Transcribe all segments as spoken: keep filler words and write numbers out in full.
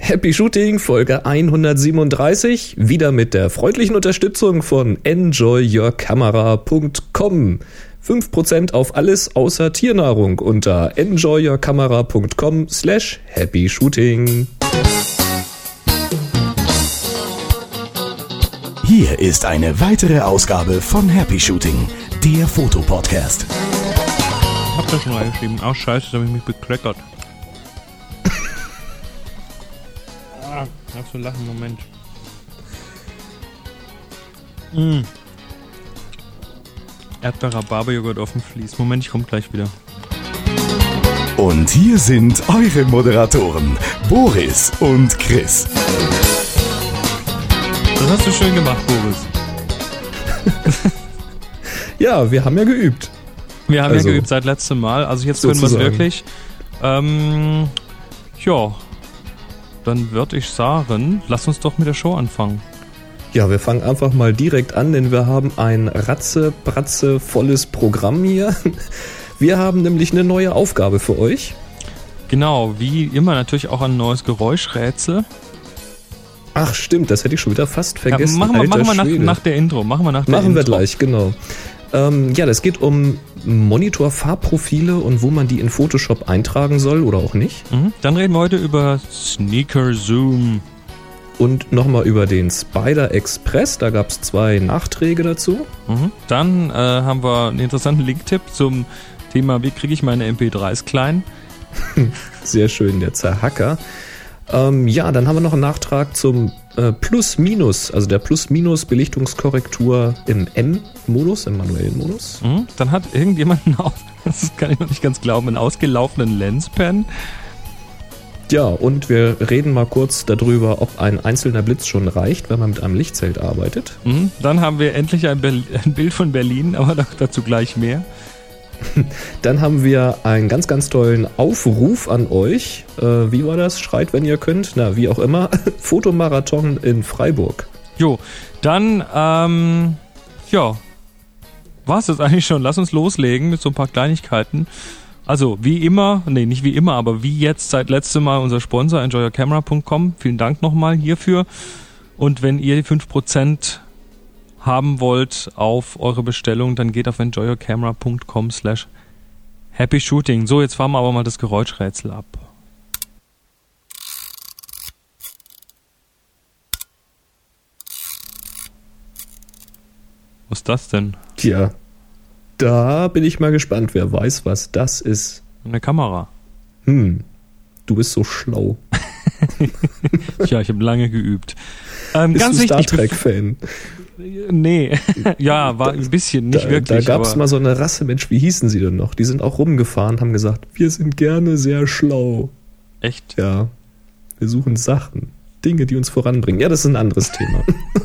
Happy Shooting, Folge hundertsiebenunddreißig, wieder mit der freundlichen Unterstützung von enjoy your camera punkt com. fünf Prozent auf alles außer Tiernahrung unter enjoy your camera punkt com slash happy shooting. Hier ist eine weitere Ausgabe von Happy Shooting, der Fotopodcast. Ich hab das schon reingeschrieben. Ach scheiße, da hab ich mich bekleckert. ah, darfst du lachen, Moment. Mm. Erdbeer-Rhabarber-Joghurt auf dem Vlies. Moment, ich komm gleich wieder. Und hier sind eure Moderatoren, Boris und Chris. Das hast du schön gemacht, Boris. Ja, wir haben ja geübt. Wir haben also, ja geübt seit letztem Mal. Also jetzt können wir es wirklich. Ähm, ja, dann würde ich sagen, lass uns doch mit der Show anfangen. Ja, wir fangen einfach mal direkt an, denn wir haben ein ratze-bratze volles Programm hier. Wir haben nämlich eine neue Aufgabe für euch. Genau, wie immer natürlich auch ein neues Geräuschrätsel. Ach stimmt, das hätte ich schon wieder fast vergessen. Ja, machen wir, machen wir nach, nach der Intro. Machen wir nach der Machen Intro. wir gleich, genau. Ähm, ja, das geht um Monitor-Farbprofile und wo man die in Photoshop eintragen soll oder auch nicht. Mhm. Dann reden wir heute über Sneaker Zoom. Und nochmal über den Spider Express, da gab es zwei Nachträge dazu. Mhm. Dann äh, haben wir einen interessanten Link-Tipp zum Thema, wie kriege ich meine M P drei s klein. Sehr schön, der Zerhacker. Ähm, ja, dann haben wir noch einen Nachtrag zum äh, Plus-Minus, also der Plus-Minus-Belichtungskorrektur im M-Modus, im manuellen Modus. Mhm. Dann hat irgendjemand, einen, das kann ich noch nicht ganz glauben, einen ausgelaufenen Lenspen. Ja, und wir reden mal kurz darüber, ob ein einzelner Blitz schon reicht, wenn man mit einem Lichtzelt arbeitet. Mhm. Dann haben wir endlich ein, Be- ein Bild von Berlin, aber dazu gleich mehr. Dann haben wir einen ganz, ganz tollen Aufruf an euch. Äh, wie war das? Schreit, wenn ihr könnt. Na, wie auch immer. Fotomarathon in Freiburg. Jo, dann, ähm, ja, war es das eigentlich schon. Lass uns loslegen mit so ein paar Kleinigkeiten. Also, wie immer, nee, nicht wie immer, aber wie jetzt seit letztem Mal unser Sponsor enjoy your camera punkt com. Vielen Dank nochmal hierfür. Und wenn ihr die fünf Prozent haben wollt auf eure Bestellung, dann geht auf enjoy your camera punkt com slash happy shooting. So, jetzt fahren wir aber mal das Geräuschrätsel ab. Was ist das denn? Tja, da bin ich mal gespannt, wer weiß, was das ist. Eine Kamera. Hm, du bist so schlau. Tja, ich habe lange geübt. Ähm, bist ganz du wichtig, Star Trek-Fan? Nee, ja, war ein bisschen, nicht da, wirklich. Da gab es aber mal so eine Rasse, Mensch, wie hießen sie denn noch? Die sind auch rumgefahren, haben gesagt, wir sind gerne sehr schlau. Echt? Ja, wir suchen Sachen, Dinge, die uns voranbringen. Ja, das ist ein anderes Thema.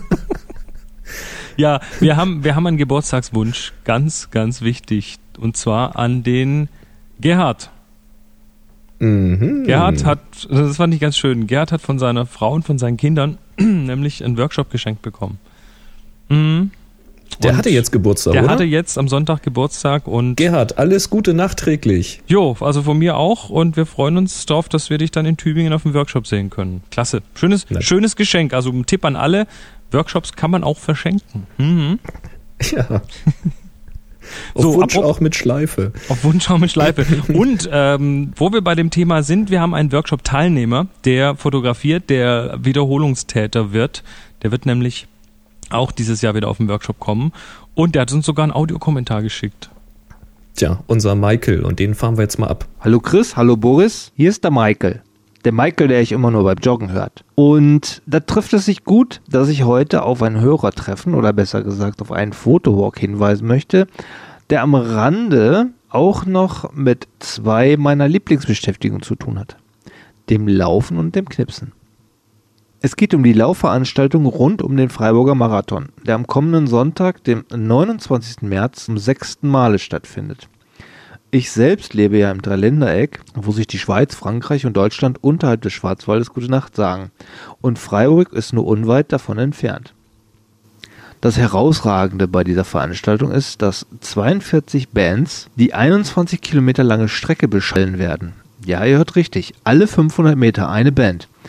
Ja, wir haben, wir haben einen Geburtstagswunsch, ganz, ganz wichtig, und zwar an den Gerhard. Mhm. Gerhard hat, das fand ich ganz schön, Gerhard hat von seiner Frau und von seinen Kindern nämlich einen Workshop geschenkt bekommen. Mhm. Der Und hatte jetzt Geburtstag, Der oder? hatte jetzt am Sonntag Geburtstag und... Gerhard, alles Gute nachträglich. Jo, also von mir auch und wir freuen uns darauf, dass wir dich dann in Tübingen auf dem Workshop sehen können. Klasse. Schönes, schönes Geschenk. Also ein Tipp an alle, Workshops kann man auch verschenken. Mhm. Ja. Auf So, Wunsch apropos- auch mit Schleife. Auf Wunsch auch mit Schleife. Und ähm, wo wir bei dem Thema sind, wir haben einen Workshop-Teilnehmer, der fotografiert, der Wiederholungstäter wird. Der wird nämlich auch dieses Jahr wieder auf den Workshop kommen. Und der hat uns sogar einen Audiokommentar geschickt. Tja, unser Michael, und den fahren wir jetzt mal ab. Hallo Chris, hallo Boris, hier ist der Michael. Der Michael, der ich immer nur beim Joggen hört. Und da trifft es sich gut, dass ich heute auf ein Hörertreffen oder besser gesagt auf einen Fotowalk hinweisen möchte, der am Rande auch noch mit zwei meiner Lieblingsbeschäftigungen zu tun hat. Dem Laufen und dem Knipsen. Es geht um die Laufveranstaltung rund um den Freiburger Marathon, der am kommenden Sonntag, dem neunundzwanzigsten März, zum sechsten Male stattfindet. Ich selbst lebe ja im Dreiländereck, wo sich die Schweiz, Frankreich und Deutschland unterhalb des Schwarzwaldes Gute Nacht sagen. Und Freiburg ist nur unweit davon entfernt. Das Herausragende bei dieser Veranstaltung ist, dass zweiundvierzig Bands die einundzwanzig Kilometer lange Strecke beschallen werden. Ja, ihr hört richtig, alle fünfhundert Meter eine Band.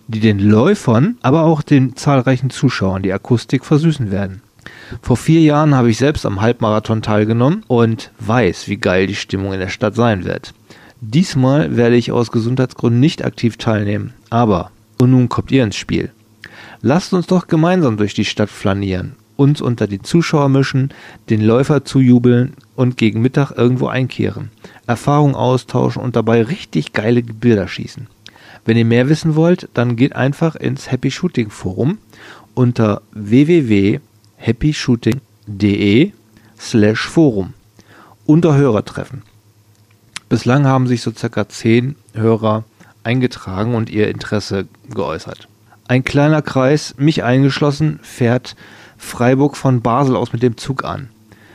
die den Läufern, aber auch den zahlreichen Zuschauern die Akustik versüßen werden. Vor vier Jahren habe ich selbst am Halbmarathon teilgenommen und weiß, wie geil die Stimmung in der Stadt sein wird. Diesmal werde ich aus Gesundheitsgründen nicht aktiv teilnehmen, aber, und nun kommt ihr ins Spiel. Lasst uns doch gemeinsam durch die Stadt flanieren, uns unter die Zuschauer mischen, den Läufer zujubeln und gegen Mittag irgendwo einkehren, Erfahrungen austauschen und dabei richtig geile Bilder schießen. Wenn ihr mehr wissen wollt, dann geht einfach ins Happy Shooting Forum unter w w w punkt happy shooting punkt de slash forum unter Hörertreffen. Bislang haben sich so circa zehn Hörer eingetragen und ihr Interesse geäußert. Ein kleiner Kreis, mich eingeschlossen, fährt Freiburg von Basel aus mit dem Zug an.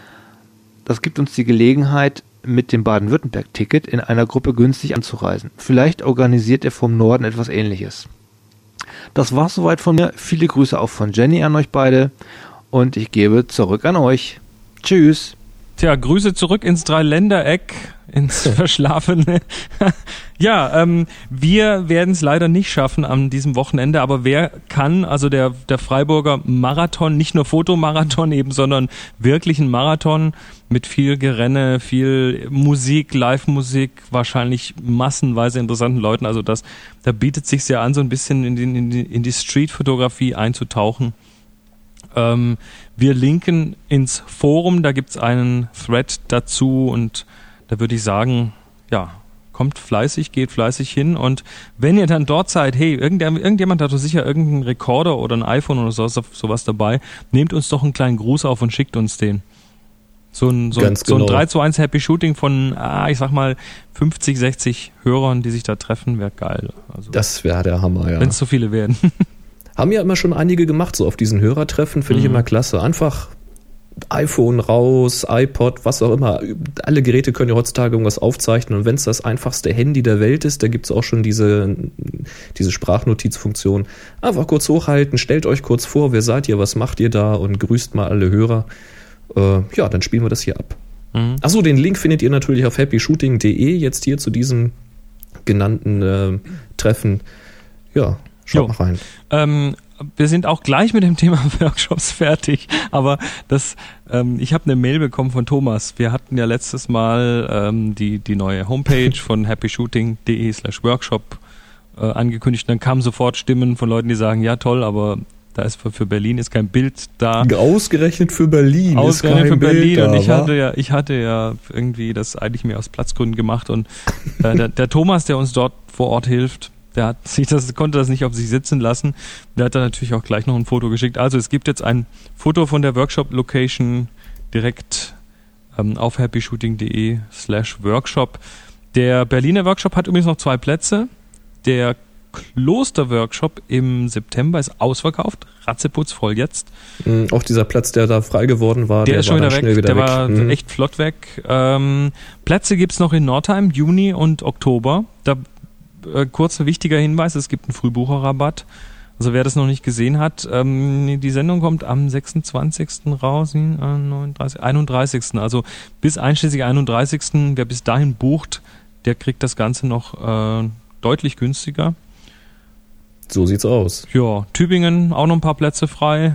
Das gibt uns die Gelegenheit, mit dem Baden-Württemberg-Ticket in einer Gruppe günstig anzureisen. Vielleicht organisiert ihr vom Norden etwas Ähnliches. Das war's soweit von mir. Viele Grüße auch von Jenny an euch beide und ich gebe zurück an euch. Tschüss. Tja, Grüße zurück ins Dreiländereck, ins Verschlafene. Ja, ähm, wir werden es leider nicht schaffen an diesem Wochenende, aber wer kann, also der, der Freiburger Marathon, nicht nur Fotomarathon eben, sondern wirklich ein Marathon mit viel Gerenne, viel Musik, Live-Musik, wahrscheinlich massenweise interessanten Leuten, also das, da bietet sich ja an, so ein bisschen in die, in die, in die Street-Fotografie einzutauchen. Ähm, wir linken ins Forum, da gibt's einen Thread dazu und da würde ich sagen, ja, kommt fleißig, geht fleißig hin und wenn ihr dann dort seid, hey, irgendjemand, irgendjemand hat doch sicher irgendeinen Rekorder oder ein iPhone oder so, sowas dabei, nehmt uns doch einen kleinen Gruß auf und schickt uns den. So ein, so, Ganz so ein genau. drei zu eins Happy Shooting von, ah, ich sag mal, fünfzig, sechzig Hörern, die sich da treffen, wäre geil. Also, Das wäre der Hammer, ja. wenn es so viele werden. Haben ja immer schon einige gemacht, so auf diesen Hörertreffen, finde Mhm. ich immer klasse. Einfach iPhone raus, iPod, was auch immer. Alle Geräte können ja heutzutage irgendwas aufzeichnen und wenn es das einfachste Handy der Welt ist, da gibt es auch schon diese, diese Sprachnotizfunktion. Einfach kurz hochhalten, stellt euch kurz vor, wer seid ihr, was macht ihr da und grüßt mal alle Hörer. Äh, ja, dann spielen wir das hier ab. Mhm. Achso, den Link findet ihr natürlich auf happy shooting punkt de, jetzt hier zu diesem genannten äh, Treffen. Ja, schaut Jo. mal rein. Ähm, wir sind auch gleich mit dem Thema Workshops fertig, aber das, ähm, ich habe eine Mail bekommen von Thomas. Wir hatten ja letztes Mal ähm, die, die neue Homepage von happy shooting punkt de slash workshop äh, angekündigt. Dann kamen sofort Stimmen von Leuten, die sagen, ja toll, aber da ist für, für Berlin ist kein Bild da. Ausgerechnet für Berlin. Ausgerechnet ist für kein Berlin Bild und da, ich wa? hatte ja, ich hatte ja irgendwie das eigentlich mehr aus Platzgründen gemacht und äh, der, der Thomas, der uns dort vor Ort hilft, der hat sich das, konnte das nicht auf sich sitzen lassen. Der hat dann natürlich auch gleich noch ein Foto geschickt. Also es gibt jetzt ein Foto von der Workshop-Location direkt ähm, auf happy shooting punkt de slash workshop. Der Berliner Workshop hat übrigens noch zwei Plätze. Der Kloster-Workshop im September ist ausverkauft, ratzeputz voll jetzt. Mhm, auch dieser Platz, der da frei geworden war, Der, der, ist schon war wieder dann weg, schnell wieder der weg. war Mhm. echt flott weg. Ähm, Plätze gibt's noch in Nordheim, Juni und Oktober. Da äh, kurzer wichtiger Hinweis, es gibt einen Frühbucherrabatt. Also wer das noch nicht gesehen hat, ähm, die Sendung kommt am sechsundzwanzigsten raus, äh, neununddreißigsten einunddreißigsten Also bis einschließlich einunddreißigsten Wer bis dahin bucht, der kriegt das Ganze noch äh, deutlich günstiger. So sieht's aus. Ja, Tübingen auch noch ein paar Plätze frei.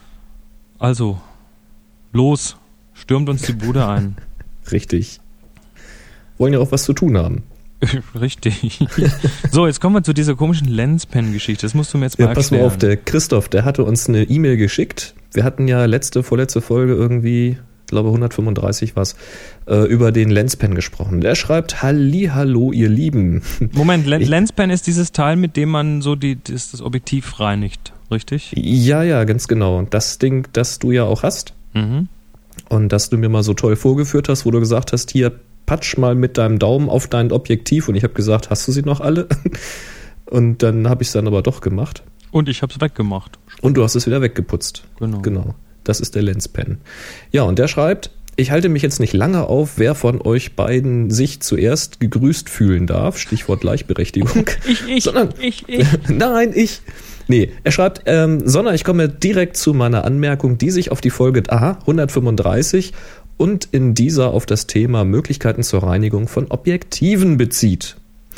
Also, los, stürmt uns die Bude ein. Richtig. Wollen ja auch was zu tun haben. Richtig. So, jetzt kommen wir zu dieser komischen Lenspen-Geschichte. Das musst du mir jetzt mal Ja, pass erklären. mal auf, der Christoph, der hatte uns eine E-Mail geschickt. Wir hatten ja letzte, vorletzte Folge irgendwie, ich glaube hundertfünfunddreißig was, äh, über den Lenspen gesprochen. Der schreibt, Hallihallo, ihr Lieben. Moment, Len- Ich- Lenspen ist dieses Teil, mit dem man so die, das, das Objektiv reinigt, richtig? Ja, ja, ganz genau. Das Ding, das du ja auch hast Mhm. und das du mir mal so toll vorgeführt hast, wo du gesagt hast, hier, patsch mal mit deinem Daumen auf dein Objektiv und ich habe gesagt, hast du sie noch alle? Und dann habe ich es dann aber doch gemacht. Und ich habe es weggemacht. Und du hast es wieder weggeputzt. Genau. Genau. Das ist der Lenspen. Ja, und der schreibt, ich halte mich jetzt nicht lange auf, wer von euch beiden sich zuerst gegrüßt fühlen darf. Stichwort Gleichberechtigung. Ich, ich, Sondern, ich, ich. Nein, ich. Nee, er schreibt, ähm, sondern ich komme direkt zu meiner Anmerkung, die sich auf die Folge aha, hundertfünfunddreißig und in dieser auf das Thema Möglichkeiten zur Reinigung von Objektiven bezieht.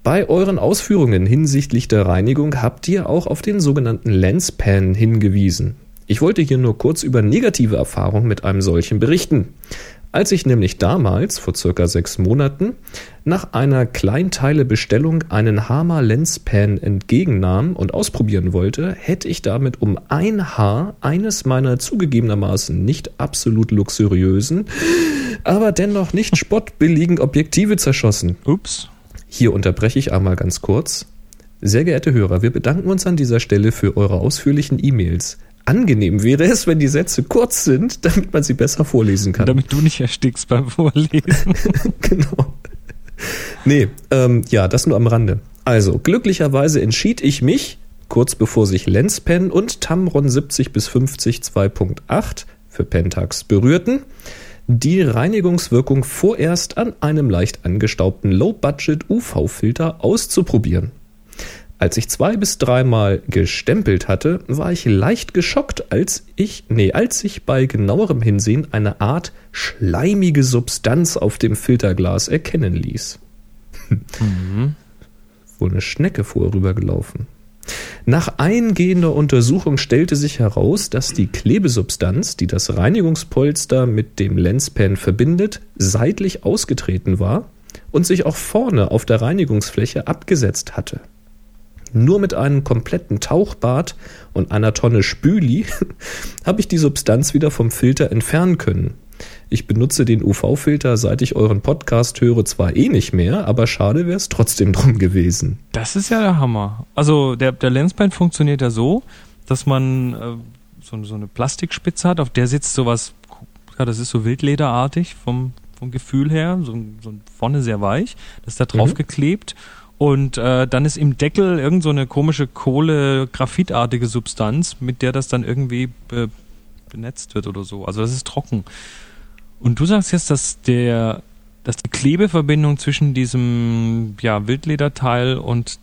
Bei euren Ausführungen hinsichtlich der Reinigung habt ihr auch auf den sogenannten Lenspan hingewiesen. Ich wollte hier nur kurz über negative Erfahrungen mit einem solchen berichten. Als ich nämlich damals, vor circa sechs Monaten, nach einer Kleinteilebestellung einen Hama Lenspan entgegennahm und ausprobieren wollte, hätte ich damit um ein Haar eines meiner zugegebenermaßen nicht absolut luxuriösen, aber dennoch nicht spottbilligen Objektive zerschossen. Ups. Hier unterbreche ich einmal ganz kurz. Sehr geehrte Hörer, wir bedanken uns an dieser Stelle für eure ausführlichen E-Mails. Angenehm wäre es, wenn die Sätze kurz sind, damit man sie besser vorlesen kann. Damit du nicht erstickst beim Vorlesen. Genau. Nee, ähm, ja, das nur am Rande. Also, glücklicherweise entschied ich mich, kurz bevor sich Lenspan und Tamron siebzig bis fünfzig zwei Punkt acht für Pentax berührten, die Reinigungswirkung vorerst an einem leicht angestaubten Low-Budget-U V-Filter auszuprobieren. Als ich zwei bis dreimal gestempelt hatte, war ich leicht geschockt, als ich, nee, als ich bei genauerem Hinsehen eine Art schleimige Substanz auf dem Filterglas erkennen ließ. Mhm. Wohl eine Schnecke vorübergelaufen. Nach eingehender Untersuchung stellte sich heraus, dass die Klebesubstanz, die das Reinigungspolster mit dem Lenspan verbindet, seitlich ausgetreten war und sich auch vorne auf der Reinigungsfläche abgesetzt hatte. Nur mit einem kompletten Tauchbad und einer Tonne Spüli habe ich die Substanz wieder vom Filter entfernen können. Ich benutze den U V-Filter, seit ich euren Podcast höre, zwar eh nicht mehr, aber schade wäre es trotzdem drum gewesen. Das ist ja der Hammer. Also der, der Lenspan funktioniert ja so, dass man äh, so, so eine Plastikspitze hat, auf der sitzt sowas, ja, das ist so wildlederartig vom, vom Gefühl her, so, so vorne sehr weich, das ist da drauf mhm. geklebt. Und äh, dann ist im Deckel irgend so eine komische Kohle-Graphitartige Substanz, mit der das dann irgendwie be- benetzt wird oder so. Also das ist trocken. Und du sagst jetzt, dass der, dass die Klebeverbindung zwischen diesem ja, Wildlederteil und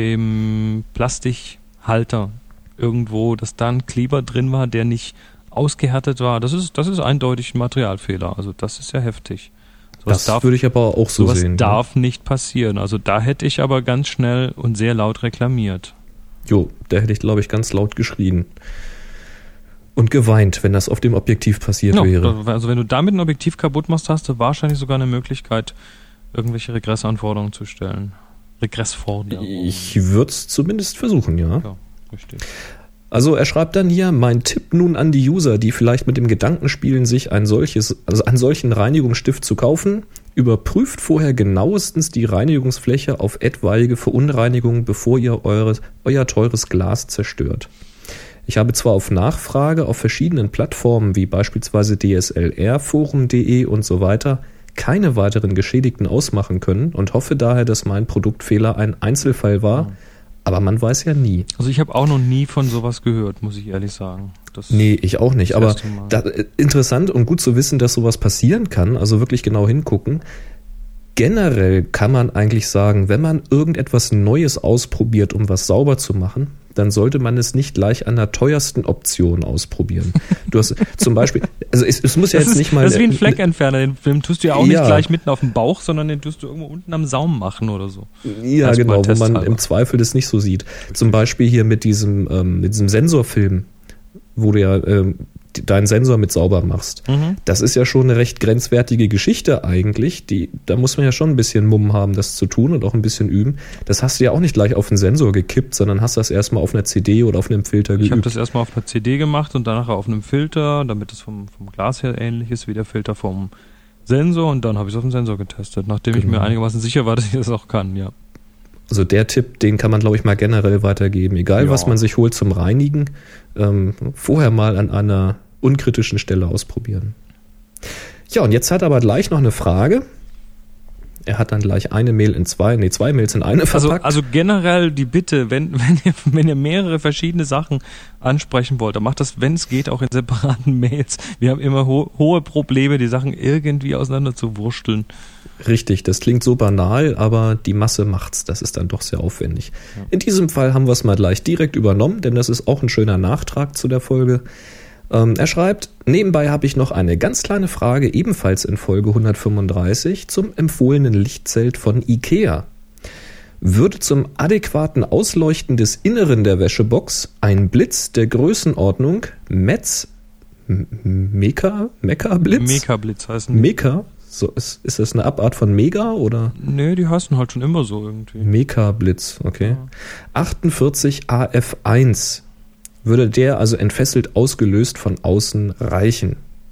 dem Plastikhalter irgendwo, dass da ein Kleber drin war, der nicht ausgehärtet war. Das ist, das ist eindeutig ein Materialfehler. Also das ist ja heftig. Das darf, würde ich aber auch so sowas sehen. Das darf ja. nicht passieren. Also da hätte ich aber ganz schnell und sehr laut reklamiert. Jo, da hätte ich, glaube ich, ganz laut geschrien. Und geweint, wenn das auf dem Objektiv passiert ja, wäre. Also wenn du damit ein Objektiv kaputt machst, hast du wahrscheinlich sogar eine Möglichkeit, irgendwelche Regressanforderungen zu stellen. Regressforderungen. Ich würde es zumindest versuchen, ja. Ja, richtig. Also er schreibt dann hier, mein Tipp nun an die User, die vielleicht mit dem Gedanken spielen, sich ein solches, also einen solchen Reinigungsstift zu kaufen, überprüft vorher genauestens die Reinigungsfläche auf etwaige Verunreinigungen, bevor ihr eures, euer teures Glas zerstört. Ich habe zwar auf Nachfrage auf verschiedenen Plattformen wie beispielsweise D S L R Forum punkt de und so weiter keine weiteren Geschädigten ausmachen können und hoffe daher, dass mein Produktfehler ein Einzelfall war, ja. Aber man weiß ja nie. Also ich habe auch noch nie von sowas gehört, muss ich ehrlich sagen. Das nee, ich auch nicht. Aber da, interessant und gut zu wissen, dass sowas passieren kann, also wirklich genau hingucken. Generell kann man eigentlich sagen, wenn man irgendetwas Neues ausprobiert, um was sauber zu machen, dann sollte man es nicht gleich an der teuersten Option ausprobieren. Du hast zum Beispiel, also es, es muss ja das jetzt ist, nicht mal... Das ist wie ein Fleckentferner, den, den tust du ja auch nicht ja. gleich mitten auf dem Bauch, sondern den tust du irgendwo unten am Saum machen oder so. Ja, also genau, wo man im Zweifel das nicht so sieht. Zum Beispiel hier mit diesem, ähm, mit diesem Sensorfilm, wo du ja ähm, deinen Sensor mit sauber machst. Mhm. Das ist ja schon eine recht grenzwertige Geschichte eigentlich. Die, da muss man ja schon ein bisschen Mumm haben, das zu tun und auch ein bisschen üben. Das hast du ja auch nicht gleich auf den Sensor gekippt, sondern hast das erstmal auf einer C D oder auf einem Filter geübt. Ich habe das erstmal auf einer C D gemacht und danach auf einem Filter, damit es vom, vom Glas her ähnlich ist wie der Filter vom Sensor, und dann habe ich es auf dem Sensor getestet, nachdem genau. ich mir einigermaßen sicher war, dass ich das auch kann, ja. Also der Tipp, den kann man, glaube ich, mal generell weitergeben. Egal, ja. was man sich holt zum Reinigen, ähm, vorher mal an einer unkritischen Stelle ausprobieren. Ja, und jetzt hat er aber gleich noch eine Frage. Er hat dann gleich eine Mail in zwei, nee, zwei Mails in eine verpackt. Also, also generell die Bitte, wenn, wenn, ihr, wenn ihr mehrere verschiedene Sachen ansprechen wollt, dann macht das, wenn es geht, auch in separaten Mails. Wir haben immer ho- hohe Probleme, die Sachen irgendwie auseinander zu wursteln. Richtig, das klingt so banal, aber die Masse macht's. Das ist dann doch sehr aufwendig. Ja. In diesem Fall haben wir es mal gleich direkt übernommen, denn das ist auch ein schöner Nachtrag zu der Folge. Ähm, er schreibt, nebenbei habe ich noch eine ganz kleine Frage, ebenfalls in Folge hundertfünfunddreißig, zum empfohlenen Lichtzelt von IKEA. würde zum adäquaten Ausleuchten des Inneren der Wäschebox ein Blitz der Größenordnung Metz Meka Meka-Blitz? Meka-Blitz heißen die. Meka? So, ist, ist das eine Abart von Mega oder? Nee, die heißen halt schon immer so irgendwie. Meka-Blitz, okay. Ja. achtundvierzig A F eins würde der also entfesselt ausgelöst von außen reichen?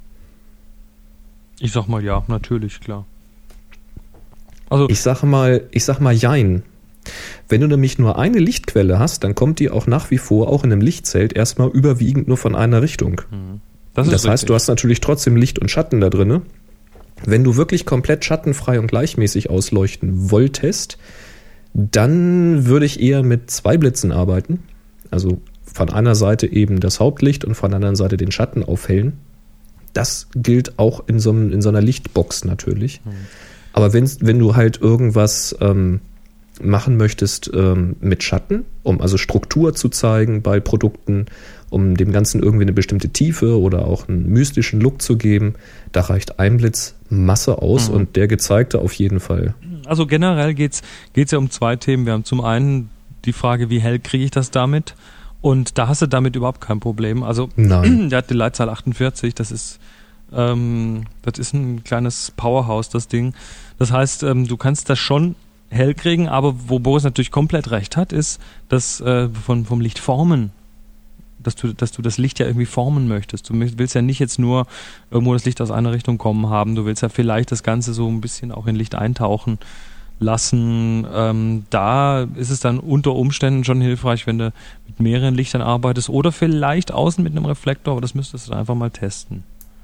Ich sag mal ja, natürlich, klar. Also ich sag mal, ich sag mal jein. Wenn du nämlich nur eine Lichtquelle hast, dann kommt die auch nach wie vor, auch in einem Lichtzelt, erstmal überwiegend nur von einer Richtung. Das, das heißt, richtig. Du hast natürlich trotzdem Licht und Schatten da drin. Wenn du wirklich komplett schattenfrei und gleichmäßig ausleuchten wolltest, dann würde ich eher mit zwei Blitzen arbeiten. Also von einer Seite eben das Hauptlicht und von der anderen Seite den Schatten aufhellen. Das gilt auch in so, einem, in so einer Lichtbox natürlich. Mhm. Aber wenn, wenn du halt irgendwas ähm, machen möchtest ähm, mit Schatten, um also Struktur zu zeigen bei Produkten, um dem Ganzen irgendwie eine bestimmte Tiefe oder auch einen mystischen Look zu geben, da reicht ein Blitz Masse aus, mhm. und der gezeigte auf jeden Fall. Also generell geht's geht's ja um zwei Themen. Wir haben zum einen die Frage, wie hell kriege ich das damit? Und da hast du damit überhaupt kein Problem. Also Nein. Der hat die Leitzahl achtundvierzig, das ist ähm, das ist ein kleines Powerhouse, das Ding. Das heißt, ähm, du kannst das schon hell kriegen, aber wo Boris natürlich komplett recht hat, ist, dass äh, von, vom Licht formen, dass du, dass du das Licht ja irgendwie formen möchtest. Du willst ja nicht jetzt nur irgendwo das Licht aus einer Richtung kommen haben, du willst ja vielleicht das Ganze so ein bisschen auch in Licht eintauchen lassen. Ähm, da ist es dann unter Umständen schon hilfreich, wenn du mit mehreren Lichtern arbeitest oder vielleicht außen mit einem Reflektor, aber das müsstest du dann einfach mal testen.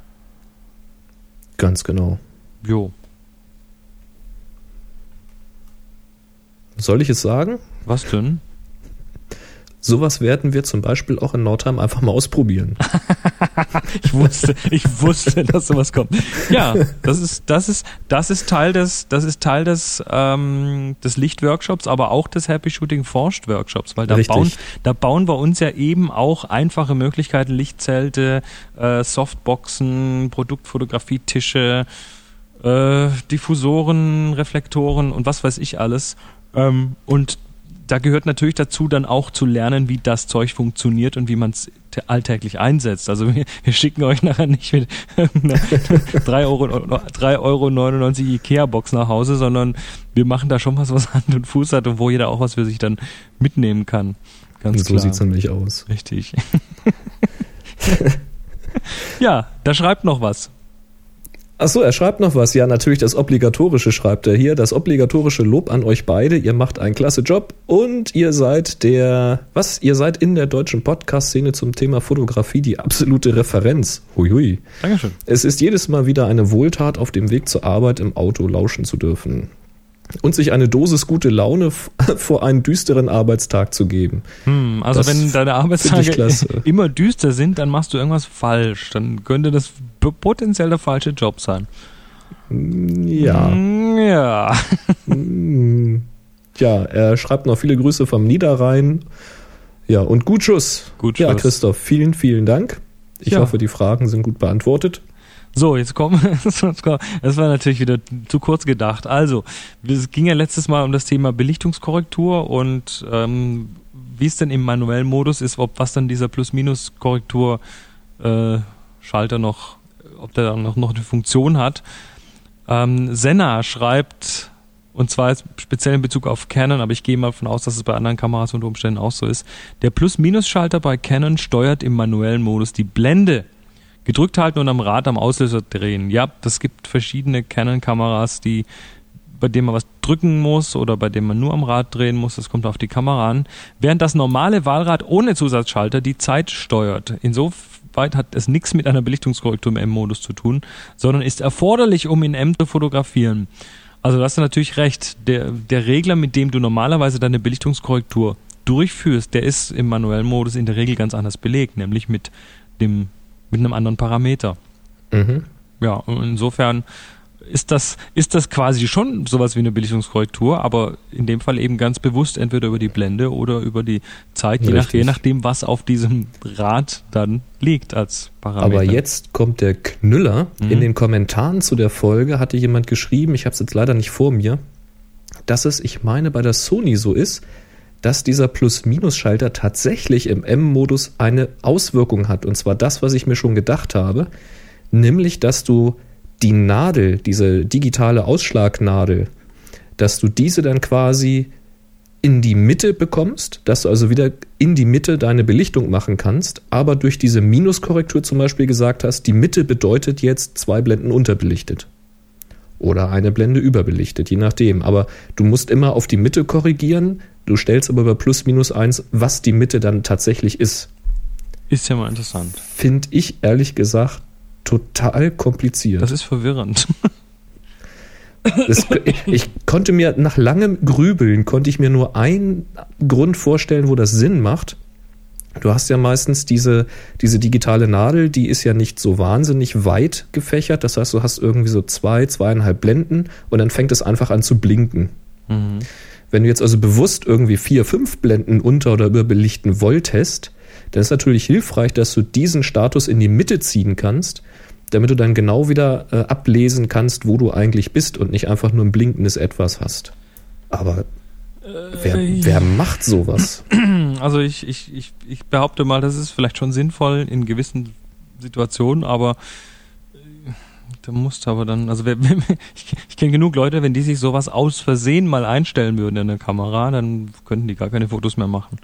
Ganz genau. Jo. Soll ich es sagen? Was denn? Sowas werden wir zum Beispiel auch in Nordheim einfach mal ausprobieren. ich wusste, ich wusste, dass sowas kommt. Ja, das ist, das ist, das ist Teil des, das ist Teil des, ähm, des Lichtworkshops, aber auch des Happy Shooting Forscht Workshops, weil da Richtig. bauen, da bauen wir uns ja eben auch einfache Möglichkeiten, Lichtzelte, äh, Softboxen, Produktfotografietische, äh, Diffusoren, Reflektoren und was weiß ich alles. Ähm, und da gehört natürlich dazu, dann auch zu lernen, wie das Zeug funktioniert und wie man es alltäglich einsetzt. Also wir, wir schicken euch nachher nicht mit einer drei Euro neunundneunzig Ikea-Box nach Hause, sondern wir machen da schon was, was Hand und Fuß hat und wo jeder auch was für sich dann mitnehmen kann. Ganz so klar. So sieht es nämlich aus. Richtig. Ja, da schreibt noch was. Achso, er schreibt noch was. Ja, natürlich das Obligatorische schreibt er hier. Das obligatorische Lob an euch beide. Ihr macht einen klasse Job und ihr seid der, was? Ihr seid in der deutschen Podcast-Szene zum Thema Fotografie die absolute Referenz. Hui, hui. Dankeschön. Es ist jedes Mal wieder eine Wohltat, auf dem Weg zur Arbeit im Auto lauschen zu dürfen. Und sich eine Dosis gute Laune vor einen düsteren Arbeitstag zu geben. Hm, also das wenn deine Arbeitstage immer düster sind, dann machst du irgendwas falsch. Dann könnte das potenziell der falsche Job sein. Ja. Ja. Ja, er schreibt noch viele Grüße vom Niederrhein. Ja, und gut Schuss. Gut Schuss. Ja, Christoph, vielen, vielen Dank. Ich ja. hoffe, die Fragen sind gut beantwortet. So, jetzt kommen, das war natürlich wieder zu kurz gedacht. Also, es ging ja letztes Mal um das Thema Belichtungskorrektur und ähm, wie es denn im manuellen Modus ist, ob was dann dieser Plus-Minus-Korrektur äh, Schalter noch, ob der dann noch, noch eine Funktion hat. Ähm, Senna schreibt, und zwar speziell in Bezug auf Canon, aber ich gehe mal davon aus, dass es bei anderen Kameras unter Umständen auch so ist. Der Plus-Minus-Schalter bei Canon steuert im manuellen Modus die Blende. Gedrückt halten und am Rad am Auslöser drehen. Ja, das gibt verschiedene Canon-Kameras, die, bei denen man was drücken muss oder bei denen man nur am Rad drehen muss. Das kommt auf die Kamera an. Während das normale Wahlrad ohne Zusatzschalter die Zeit steuert. Insoweit hat es nichts mit einer Belichtungskorrektur im M-Modus zu tun, sondern ist erforderlich, um in M zu fotografieren. Also da hast du natürlich recht. Der, der Regler, mit dem du normalerweise deine Belichtungskorrektur durchführst, der ist im manuellen Modus in der Regel ganz anders belegt, nämlich mit dem mit einem anderen Parameter. Mhm. Ja, und insofern ist das, ist das quasi schon sowas wie eine Belichtungskorrektur, aber in dem Fall eben ganz bewusst entweder über die Blende oder über die Zeit, je, nach, je nachdem, was auf diesem Rad dann liegt als Parameter. Aber jetzt kommt der Knüller. Mhm. In den Kommentaren zu der Folge hatte jemand geschrieben, ich habe es jetzt leider nicht vor mir, dass es, ich meine, bei der Sony so ist, dass dieser Plus-Minus-Schalter tatsächlich im M-Modus eine Auswirkung hat. Und zwar das, was ich mir schon gedacht habe, nämlich, dass du die Nadel, diese digitale Ausschlagnadel, dass du diese dann quasi in die Mitte bekommst, dass du also wieder in die Mitte deine Belichtung machen kannst, aber durch diese Minuskorrektur zum Beispiel gesagt hast, die Mitte bedeutet jetzt zwei Blenden unterbelichtet. Oder eine Blende überbelichtet, je nachdem. Aber du musst immer auf die Mitte korrigieren, du stellst aber über plus minus eins, was die Mitte dann tatsächlich ist. Ist ja mal interessant. Finde ich ehrlich gesagt total kompliziert. Das ist verwirrend. Das, ich, ich konnte mir nach langem Grübeln, konnte ich mir nur einen Grund vorstellen, wo das Sinn macht. Du hast ja meistens diese, diese digitale Nadel, die ist ja nicht so wahnsinnig weit gefächert. Das heißt, du hast irgendwie so zwei, zweieinhalb Blenden und dann fängt es einfach an zu blinken. Mhm. Wenn du jetzt also bewusst irgendwie vier, fünf Blenden unter- oder überbelichten wolltest, dann ist natürlich hilfreich, dass du diesen Status in die Mitte ziehen kannst, damit du dann genau wieder äh, ablesen kannst, wo du eigentlich bist und nicht einfach nur ein blinkendes Etwas hast. Aber wer, wer macht sowas? Also ich, ich, ich, ich behaupte mal, das ist vielleicht schon sinnvoll in gewissen Situationen, aber da musst du aber dann, also wer, ich, ich kenne genug Leute, wenn die sich sowas aus Versehen mal einstellen würden in der Kamera, dann könnten die gar keine Fotos mehr machen.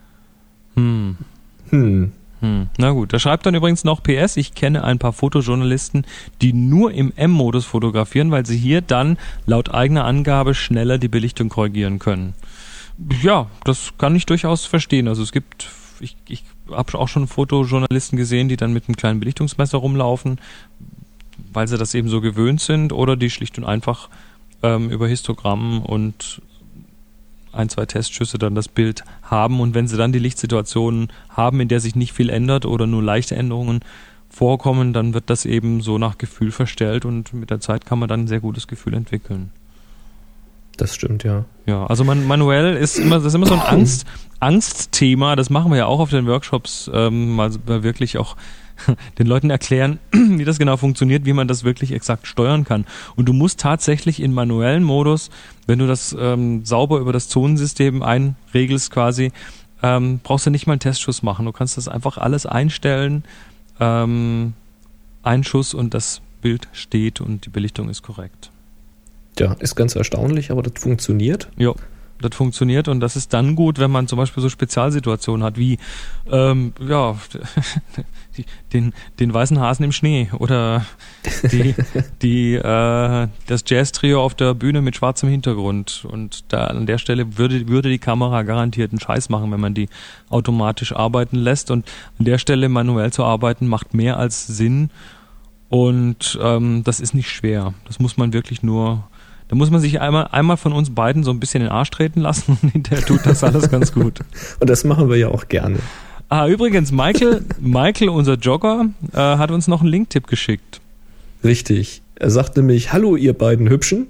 Hm. Hm. Hm. Na gut, da schreibt dann übrigens noch P S, ich kenne ein paar Fotojournalisten, die nur im M-Modus fotografieren, weil sie hier dann laut eigener Angabe schneller die Belichtung korrigieren können. Ja, das kann ich durchaus verstehen. Also es gibt, ich, ich habe auch schon Fotojournalisten gesehen, die dann mit einem kleinen Belichtungsmesser rumlaufen, weil sie das eben so gewöhnt sind, oder die schlicht und einfach ähm, über Histogramm und ein, zwei Testschüsse dann das Bild haben, und wenn sie dann die Lichtsituation haben, in der sich nicht viel ändert oder nur leichte Änderungen vorkommen, dann wird das eben so nach Gefühl verstellt, und mit der Zeit kann man dann ein sehr gutes Gefühl entwickeln. Das stimmt, ja. Ja, also man, manuell ist immer, das ist immer so ein Angst, Angstthema, das machen wir ja auch auf den Workshops, ähm, mal wirklich auch den Leuten erklären, wie das genau funktioniert, wie man das wirklich exakt steuern kann. Und du musst tatsächlich in manuellen Modus, wenn du das ähm, sauber über das Zonensystem einregelst quasi, ähm, brauchst du nicht mal einen Testschuss machen. Du kannst das einfach alles einstellen, ähm, ein Schuss und das Bild steht und die Belichtung ist korrekt. Ja, ist ganz erstaunlich, aber das funktioniert. Ja. Das funktioniert, und das ist dann gut, wenn man zum Beispiel so Spezialsituationen hat, wie ähm, ja, die, den, den weißen Hasen im Schnee oder die, die, äh, das Jazz-Trio auf der Bühne mit schwarzem Hintergrund. Und da an der Stelle würde, würde die Kamera garantiert einen Scheiß machen, wenn man die automatisch arbeiten lässt. Und an der Stelle manuell zu arbeiten macht mehr als Sinn, und ähm, das ist nicht schwer. Das muss man wirklich nur... Da muss man sich einmal, einmal von uns beiden so ein bisschen in den Arsch treten lassen, und hinterher tut das alles ganz gut. Und das machen wir ja auch gerne. Ah, übrigens, Michael, Michael, unser Jogger, äh, hat uns noch einen Linktipp geschickt. Richtig. Er sagt nämlich, hallo ihr beiden Hübschen.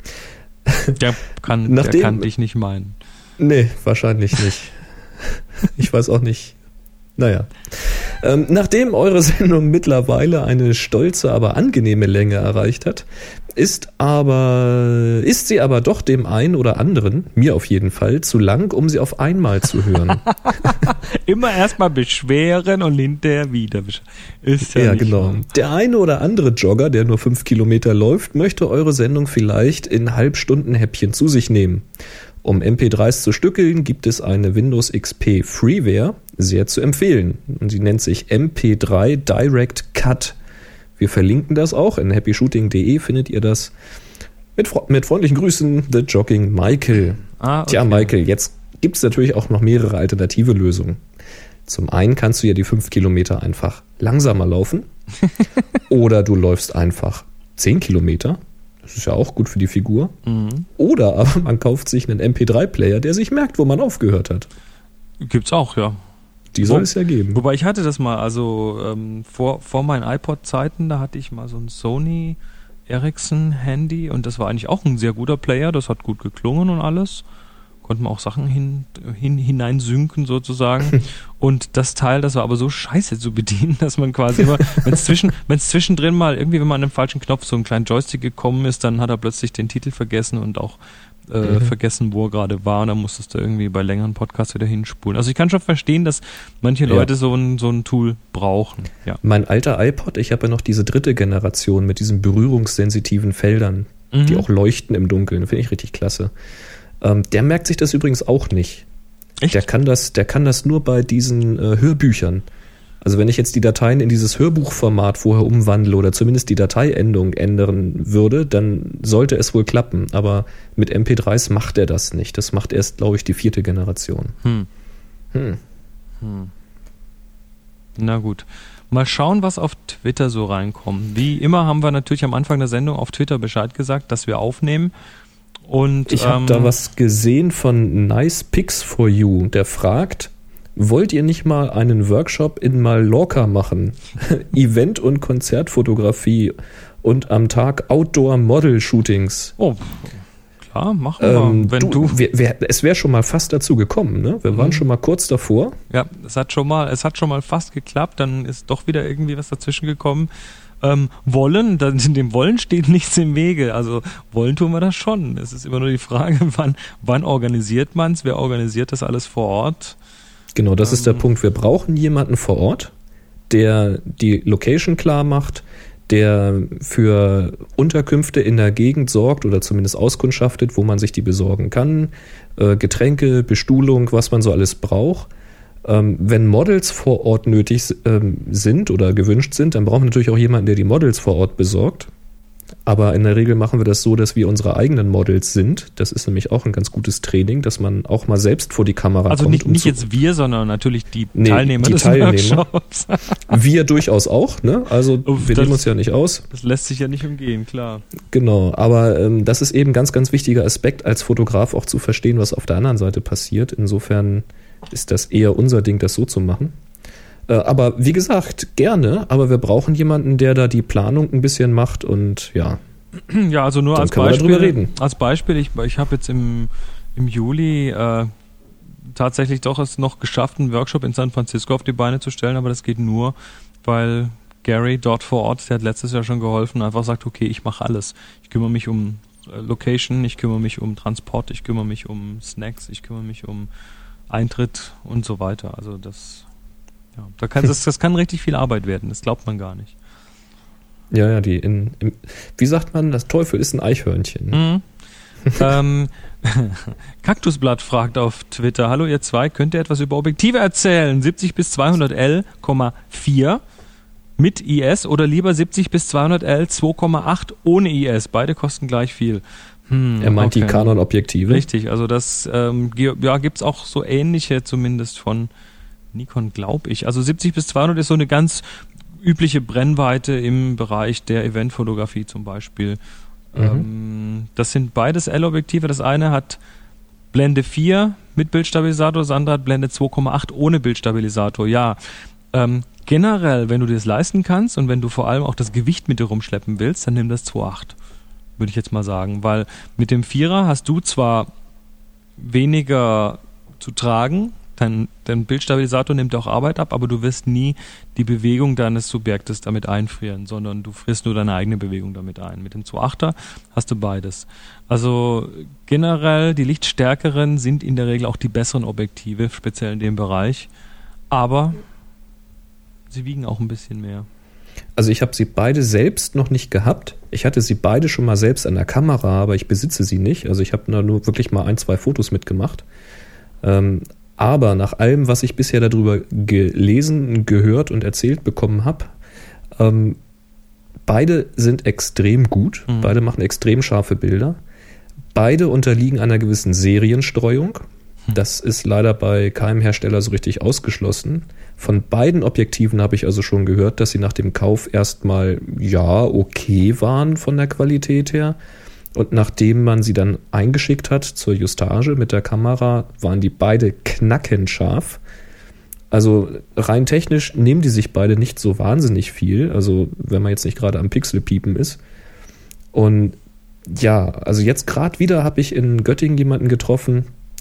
Der kann, Nachdem, der kann dich nicht meinen. Nee, wahrscheinlich nicht. Ich weiß auch nicht. Naja. Ähm, nachdem eure Sendung mittlerweile eine stolze, aber angenehme Länge erreicht hat, ist aber ist sie aber doch dem einen oder anderen, mir auf jeden Fall, zu lang, um sie auf einmal zu hören. Immer erstmal beschweren und hinterher wieder beschweren. Ist ja, ja nicht genau. wahr. Der eine oder andere Jogger, der nur fünf Kilometer läuft, möchte eure Sendung vielleicht in Halbstunden-Häppchen zu sich nehmen. Um M P dreis zu stückeln, gibt es eine Windows X P Freeware, sehr zu empfehlen. Und sie nennt sich M P drei Direct Cut. Wir verlinken das auch. In happy shooting punkt de findet ihr das. Mit, mit freundlichen Grüßen, The Jogging Michael. Ah, okay. Tja, Michael, jetzt gibt es natürlich auch noch mehrere alternative Lösungen. Zum einen kannst du ja die fünf Kilometer einfach langsamer laufen. Oder du läufst einfach zehn Kilometer. Das ist ja auch gut für die Figur. Mhm. Oder aber man kauft sich einen M P drei Player, der sich merkt, wo man aufgehört hat. Gibt's auch, ja. Die soll es ja geben. Wobei ich hatte das mal, also ähm, vor, vor meinen iPod-Zeiten, da hatte ich mal so ein Sony Ericsson Handy, und das war eigentlich auch ein sehr guter Player, das hat gut geklungen und alles. konnte man auch Sachen hin, hin, hineinsynken sozusagen. Und das Teil, das war aber so scheiße zu bedienen, dass man quasi immer, wenn es zwischen, wenn es zwischendrin mal irgendwie, wenn man an den falschen Knopf so einen kleinen Joystick gekommen ist, dann hat er plötzlich den Titel vergessen und auch äh, mhm. vergessen, wo er gerade war. Und dann musstest du irgendwie bei längeren Podcasts wieder hinspulen. Also ich kann schon verstehen, dass manche ja. Leute so ein, so ein Tool brauchen. Ja. Mein alter iPod, ich habe ja noch diese dritte Generation mit diesen berührungssensitiven Feldern, mhm. die auch leuchten im Dunkeln. Finde ich richtig klasse. Ähm, der merkt sich das übrigens auch nicht. Echt? Der kann das, der kann das nur bei diesen äh, Hörbüchern. Also wenn ich jetzt die Dateien in dieses Hörbuchformat vorher umwandle oder zumindest die Dateiendung ändern würde, dann sollte es wohl klappen. Aber mit M P dreis macht er das nicht. Das macht erst, glaube ich, die vierte Generation. Hm. Hm. Hm. Na gut. Mal schauen, was auf Twitter so reinkommt. Wie immer haben wir natürlich am Anfang der Sendung auf Twitter Bescheid gesagt, dass wir aufnehmen. Und, ich habe ähm, da was gesehen von Nice Pics for You, der fragt, wollt ihr nicht mal einen Workshop in Mallorca machen? Event- und Konzertfotografie und am Tag Outdoor-Model-Shootings. Oh, klar, machen wir. Ähm, wenn du, du wir, wir, es wäre schon mal fast dazu gekommen, ne? Wir waren mhm. schon mal kurz davor. Ja, es hat schon mal, es hat schon mal fast geklappt, dann ist doch wieder irgendwie was dazwischen gekommen. Ähm, wollen, dann, dem Wollen steht nichts im Wege. Also wollen tun wir das schon. Es ist immer nur die Frage, wann, wann organisiert man es, wer organisiert das alles vor Ort? Genau, das ähm, ist der Punkt. Wir brauchen jemanden vor Ort, der die Location klar macht, der für Unterkünfte in der Gegend sorgt oder zumindest auskundschaftet, wo man sich die besorgen kann, äh, Getränke, Bestuhlung, was man so alles braucht. Ähm, wenn Models vor Ort nötig ähm, sind oder gewünscht sind, dann brauchen wir natürlich auch jemanden, der die Models vor Ort besorgt. Aber in der Regel machen wir das so, dass wir unsere eigenen Models sind. Das ist nämlich auch ein ganz gutes Training, dass man auch mal selbst vor die Kamera also kommt. Also nicht, um nicht zu, jetzt wir, sondern natürlich die nee, Teilnehmer die des Teilnehmer. Workshops. Wir durchaus auch, ne? Also Uff, wir das, nehmen uns ja nicht aus. Das lässt sich ja nicht umgehen, klar. Genau, aber ähm, das ist eben ein ganz, ganz wichtiger Aspekt als Fotograf auch zu verstehen, was auf der anderen Seite passiert. Insofern ist das eher unser Ding, das so zu machen. Äh, aber wie gesagt, gerne, aber wir brauchen jemanden, der da die Planung ein bisschen macht und ja. Ja, also nur Dann als können wir Beispiel, darüber reden. als Beispiel, ich, ich habe jetzt im, im Juli äh, tatsächlich doch es noch geschafft, einen Workshop in San Francisco auf die Beine zu stellen, aber das geht nur, weil Gary dort vor Ort, der hat letztes Jahr schon geholfen, einfach sagt, okay, ich mache alles. Ich kümmere mich um äh, Location, ich kümmere mich um Transport, ich kümmere mich um Snacks, ich kümmere mich um Eintritt und so weiter. Also das, ja, da kann, das, das kann richtig viel Arbeit werden, das glaubt man gar nicht. Ja, ja, die in, in wie sagt man, das Teufel ist ein Eichhörnchen. Mhm. ähm, Kaktusblatt fragt auf Twitter, hallo ihr zwei, könnt ihr etwas über Objektive erzählen? siebzig bis zweihundert L vier mit I S oder lieber siebzig bis zweihundert L zwei Komma acht ohne I S? Beide kosten gleich viel. Hm, er meint okay. die Canon-Objektive. Richtig, also das ähm, ja, gibt es auch so ähnliche zumindest von Nikon, glaube ich. Also siebzig bis zweihundert ist so eine ganz übliche Brennweite im Bereich der Eventfotografie zum Beispiel. Mhm. Ähm, das sind beides L-Objektive. Das eine hat Blende vier mit Bildstabilisator, das andere hat Blende zwei Komma acht ohne Bildstabilisator. Ja, ähm, generell, wenn du dir das leisten kannst und wenn du vor allem auch das Gewicht mit dir rumschleppen willst, dann nimm das zwei Komma acht, würde ich jetzt mal sagen. Weil mit dem Vierer hast du zwar weniger zu tragen, Dein, dein Bildstabilisator nimmt auch Arbeit ab, aber du wirst nie die Bewegung deines Subjektes damit einfrieren, sondern du frierst nur deine eigene Bewegung damit ein. Mit dem zwei Komma achter hast du beides. Also generell, die lichtstärkeren sind in der Regel auch die besseren Objektive, speziell in dem Bereich, aber sie wiegen auch ein bisschen mehr. Also ich habe sie beide selbst noch nicht gehabt. Ich hatte sie beide schon mal selbst an der Kamera, aber ich besitze sie nicht. Also ich habe da nur wirklich mal ein, zwei Fotos mitgemacht. Ähm, Aber nach allem, was ich bisher darüber gelesen, gehört und erzählt bekommen habe, ähm, beide sind extrem gut. Mhm. Beide machen extrem scharfe Bilder. Beide unterliegen einer gewissen Serienstreuung. Mhm. Das ist leider bei keinem Hersteller so richtig ausgeschlossen. Von beiden Objektiven habe ich also schon gehört, dass sie nach dem Kauf erstmal, ja, okay waren von der Qualität her. Und nachdem man sie dann eingeschickt hat zur Justage mit der Kamera, waren die beide knackend scharf. Also rein technisch nehmen die sich beide nicht so wahnsinnig viel, also wenn man jetzt nicht gerade am Pixelpiepen ist. Und ja, also jetzt gerade wieder habe ich in Göttingen jemanden getroffen,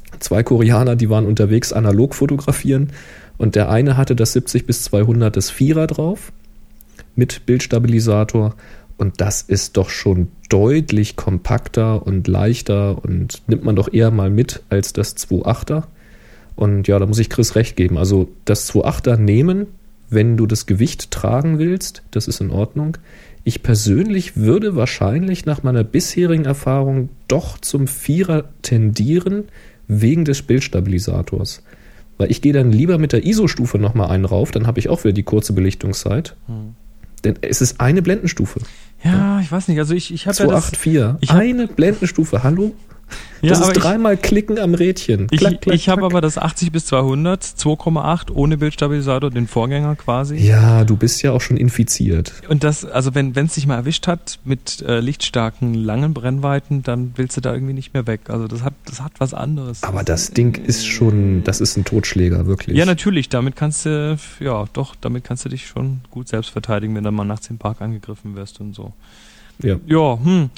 Zwei Koreaner, die waren unterwegs analog fotografieren und der eine hatte das siebzig bis zweihundert, das Vierer drauf mit Bildstabilisator und das ist doch schon deutlich kompakter und leichter und nimmt man doch eher mal mit als das zwei Komma achter. Und ja, da muss ich Chris recht geben. Also das zwei Komma achter nehmen, wenn du das Gewicht tragen willst, das ist in Ordnung. Ich persönlich würde wahrscheinlich nach meiner bisherigen Erfahrung doch zum Vierer tendieren, wegen des Bildstabilisators. Weil ich gehe dann lieber mit der I S O-Stufe nochmal einen rauf, dann habe ich auch wieder die kurze Belichtungszeit. Hm. Denn es ist eine Blendenstufe. Ja, ja. Ich weiß nicht, also ich, ich habe ja das... zwei Komma acht vier, ich hab, eine Blendenstufe, hallo? Ja, das ist dreimal ich, klicken am Rädchen. Ich, klack, klack, ich habe aber das achtzig bis zweihundert, zwei Komma acht ohne Bildstabilisator, den Vorgänger quasi. Ja, du bist ja auch schon infiziert. Und das, also wenn es dich mal erwischt hat mit äh, lichtstarken, langen Brennweiten, dann willst du da irgendwie nicht mehr weg. Also das hat, das hat was anderes. Aber das Ding ist schon, das ist ein Totschläger, wirklich. Ja, natürlich, damit kannst du, ja doch, damit kannst du dich schon gut selbst verteidigen, wenn du mal nachts im Park angegriffen wirst und so. Ja. Ja, hm.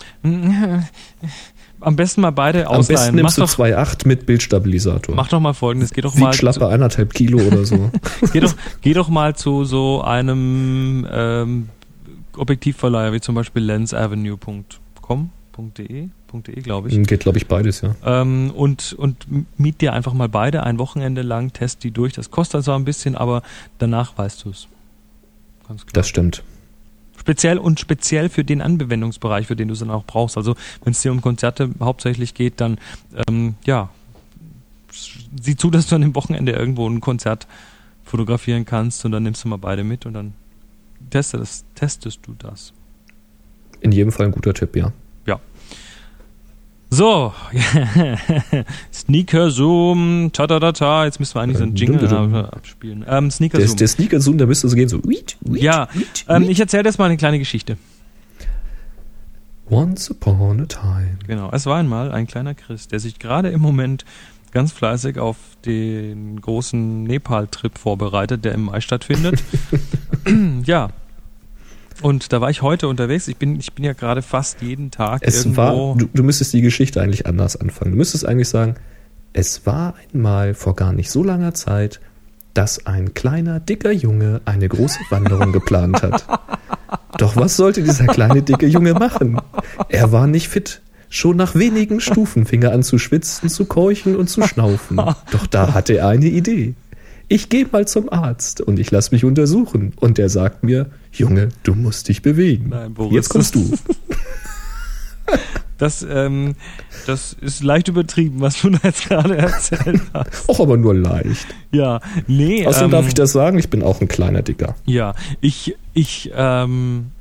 Am besten mal beide ausleihen. Am besten nimmst mach du zwei Komma acht mit Bildstabilisator. Mach doch mal Folgendes. Geh doch Wiegt mal schlappe eineinhalb Kilo oder so. geh, doch, geh doch mal zu so einem ähm, Objektivverleiher wie zum Beispiel lensavenue punkt com punkt de, glaube ich. Geht, glaube ich, beides, ja. Ähm, und, und miet dir einfach mal beide ein Wochenende lang, test die durch. Das kostet zwar ein bisschen, aber danach weißt du es. Ganz klar. Das stimmt. Speziell und speziell für den Anwendungsbereich, für den du es dann auch brauchst. Also wenn es dir um Konzerte hauptsächlich geht, dann ähm, ja, sieh zu, dass du an dem Wochenende irgendwo ein Konzert fotografieren kannst und dann nimmst du mal beide mit und dann testest, das, testest du das. In jedem Fall ein guter Tipp, ja. Ja. So, Sneaker Zoom, ta ta ta ta, jetzt müssen wir eigentlich so einen Jingle dum, dum. abspielen. Ähm, Sneaker der, Zoom. Der Sneaker Zoom, da müsste so gehen, so. Ja, ähm, ich erzähle jetzt mal eine kleine Geschichte. Once upon a time. Genau, es war einmal ein kleiner Chris, der sich gerade im Moment ganz fleißig auf den großen Nepal-Trip vorbereitet, der im Mai stattfindet. Ja. Und da war ich heute unterwegs. Ich bin, ich bin ja gerade fast jeden Tag es irgendwo. War, du, du müsstest die Geschichte eigentlich anders anfangen. Du müsstest eigentlich sagen, es war einmal vor gar nicht so langer Zeit, dass ein kleiner, dicker Junge eine große Wanderung geplant hat. Doch was sollte dieser kleine, dicke Junge machen? Er war nicht fit. Schon nach wenigen Stufen fing er an zu schwitzen, zu keuchen und zu schnaufen. Doch da hatte er eine Idee. Ich gehe mal zum Arzt und ich lasse mich untersuchen. Und der sagt mir, Junge, du musst dich bewegen. Nein, Boris, jetzt kommst du. Das, ähm, das ist leicht übertrieben, was du da jetzt gerade erzählt hast. Auch aber nur leicht. Ja, nee. Außerdem ähm, darf ich das sagen, ich bin auch ein kleiner Dicker. Ja, ich, ich, ähm,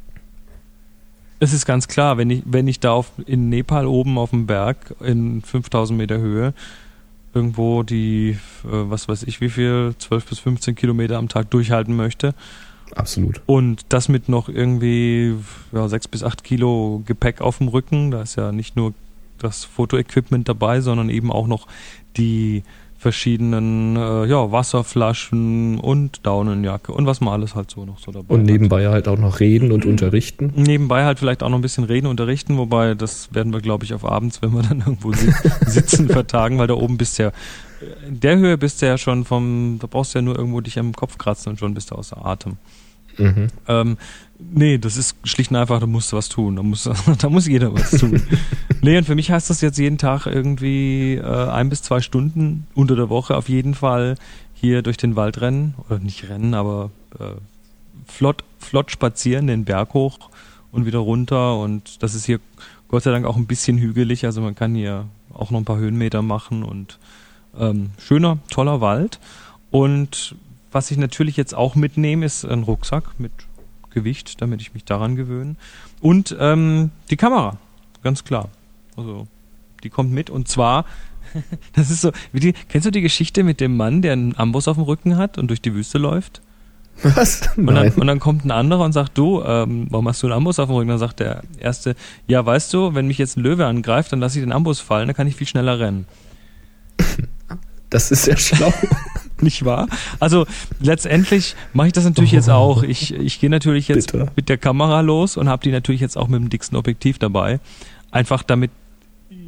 es ist ganz klar, wenn ich, wenn ich da auf, in Nepal oben auf dem Berg in fünftausend Meter Höhe irgendwo die, äh, was weiß ich wie viel, zwölf bis fünfzehn Kilometer am Tag durchhalten möchte. Absolut. Und das mit noch irgendwie ja, sechs bis acht Kilo Gepäck auf dem Rücken. Da ist ja nicht nur das Fotoequipment dabei, sondern eben auch noch die verschiedenen äh, ja, Wasserflaschen und Daunenjacke und was man alles halt so noch so dabei Und nebenbei hat. halt auch noch reden und unterrichten. Nebenbei halt vielleicht auch noch ein bisschen reden und unterrichten, wobei das werden wir, glaube ich, auf abends, wenn wir dann irgendwo sitzen, vertagen, weil da oben bist du ja, in der Höhe bist du ja schon vom, da brauchst du ja nur irgendwo dich am Kopf kratzen und schon bist du außer Atem. Mhm. Ähm, nee, das ist schlicht und einfach, da musst du was tun. Da muss, da muss jeder was tun. Nee, und für mich heißt das jetzt jeden Tag irgendwie äh, ein bis zwei Stunden unter der Woche auf jeden Fall hier durch den Wald rennen. Oder nicht rennen, aber äh, flott, flott spazieren, den Berg hoch und wieder runter. Und das ist hier Gott sei Dank auch ein bisschen hügelig. Also man kann hier auch noch ein paar Höhenmeter machen und ähm, schöner, toller Wald. Und was ich natürlich jetzt auch mitnehme, ist ein Rucksack mit Gewicht, damit ich mich daran gewöhne. Und ähm, die Kamera, ganz klar. Also die kommt mit und zwar, das ist so, wie die, kennst du die Geschichte mit dem Mann, der einen Amboss auf dem Rücken hat und durch die Wüste läuft? Was? Und dann, Nein. und dann kommt ein anderer und sagt, du, ähm, warum hast du einen Amboss auf dem Rücken? Dann sagt der Erste, ja, weißt du, wenn mich jetzt ein Löwe angreift, dann lasse ich den Amboss fallen, dann kann ich viel schneller rennen. Das ist sehr schlau. Nicht wahr? Also letztendlich mache ich das natürlich oh, jetzt auch. Ich, ich gehe natürlich jetzt bitte. mit der Kamera los und habe die natürlich jetzt auch mit dem dicksten Objektiv dabei. Einfach damit,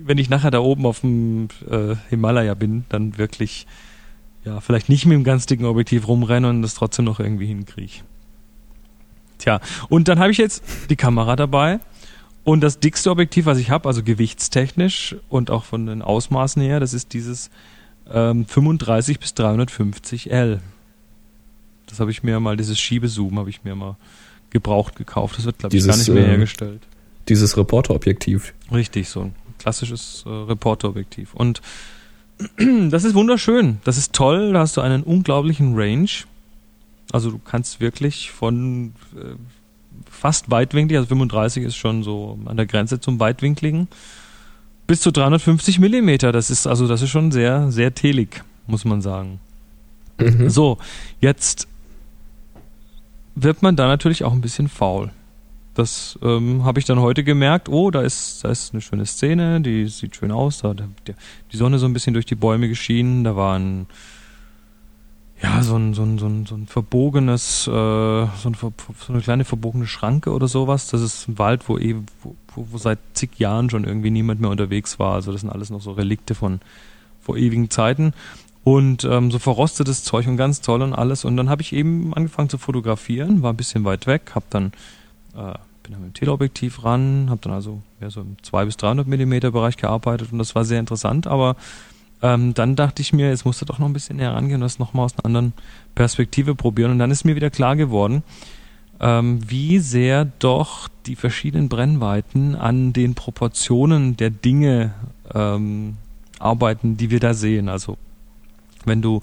wenn ich nachher da oben auf dem äh, Himalaya bin, dann wirklich, ja, vielleicht nicht mit dem ganz dicken Objektiv rumrennen und das trotzdem noch irgendwie hinkriege. Tja, und dann habe ich jetzt die Kamera dabei und das dickste Objektiv, was ich habe, also gewichtstechnisch und auch von den Ausmaßen her, das ist dieses ähm, fünfunddreißig bis dreihundertfünfzig L. Das habe ich mir mal, dieses Schiebezoom habe ich mir mal gebraucht gekauft. Das wird, glaube ich, gar nicht mehr hergestellt. Dieses Reporterobjektiv. Richtig, so ein klassisches äh, Reporterobjektiv. Und das ist wunderschön. Das ist toll. Da hast du einen unglaublichen Range. Also du kannst wirklich von äh, fast weitwinklig, also fünfunddreißig ist schon so an der Grenze zum Weitwinkligen, bis zu dreihundertfünfzig Millimeter. Das ist also, das ist schon sehr, sehr telig, muss man sagen. Mhm. So, jetzt wird man da natürlich auch ein bisschen faul. Das ähm, habe ich dann heute gemerkt. Oh, da ist, da ist eine schöne Szene, die sieht schön aus. Da hat die Sonne so ein bisschen durch die Bäume geschienen. Da war ein, ja, so ein, so ein, so ein, so ein verbogenes, äh, so, ein, so eine kleine verbogene Schranke oder sowas. Das ist ein Wald, wo, eh, wo, wo seit zig Jahren schon irgendwie niemand mehr unterwegs war. Also das sind alles noch so Relikte von vor ewigen Zeiten. Und ähm, so verrostetes Zeug und ganz toll und alles. Und dann habe ich eben angefangen zu fotografieren, war ein bisschen weit weg, habe dann äh, bin dann mit dem Teleobjektiv ran, habe dann also mehr so im zweihundert bis dreihundert Millimeter Bereich gearbeitet und das war sehr interessant. Aber ähm, dann dachte ich mir, jetzt musst du doch noch ein bisschen näher rangehen und das nochmal aus einer anderen Perspektive probieren. Und dann ist mir wieder klar geworden, ähm, wie sehr doch die verschiedenen Brennweiten an den Proportionen der Dinge ähm, arbeiten, die wir da sehen. Also wenn du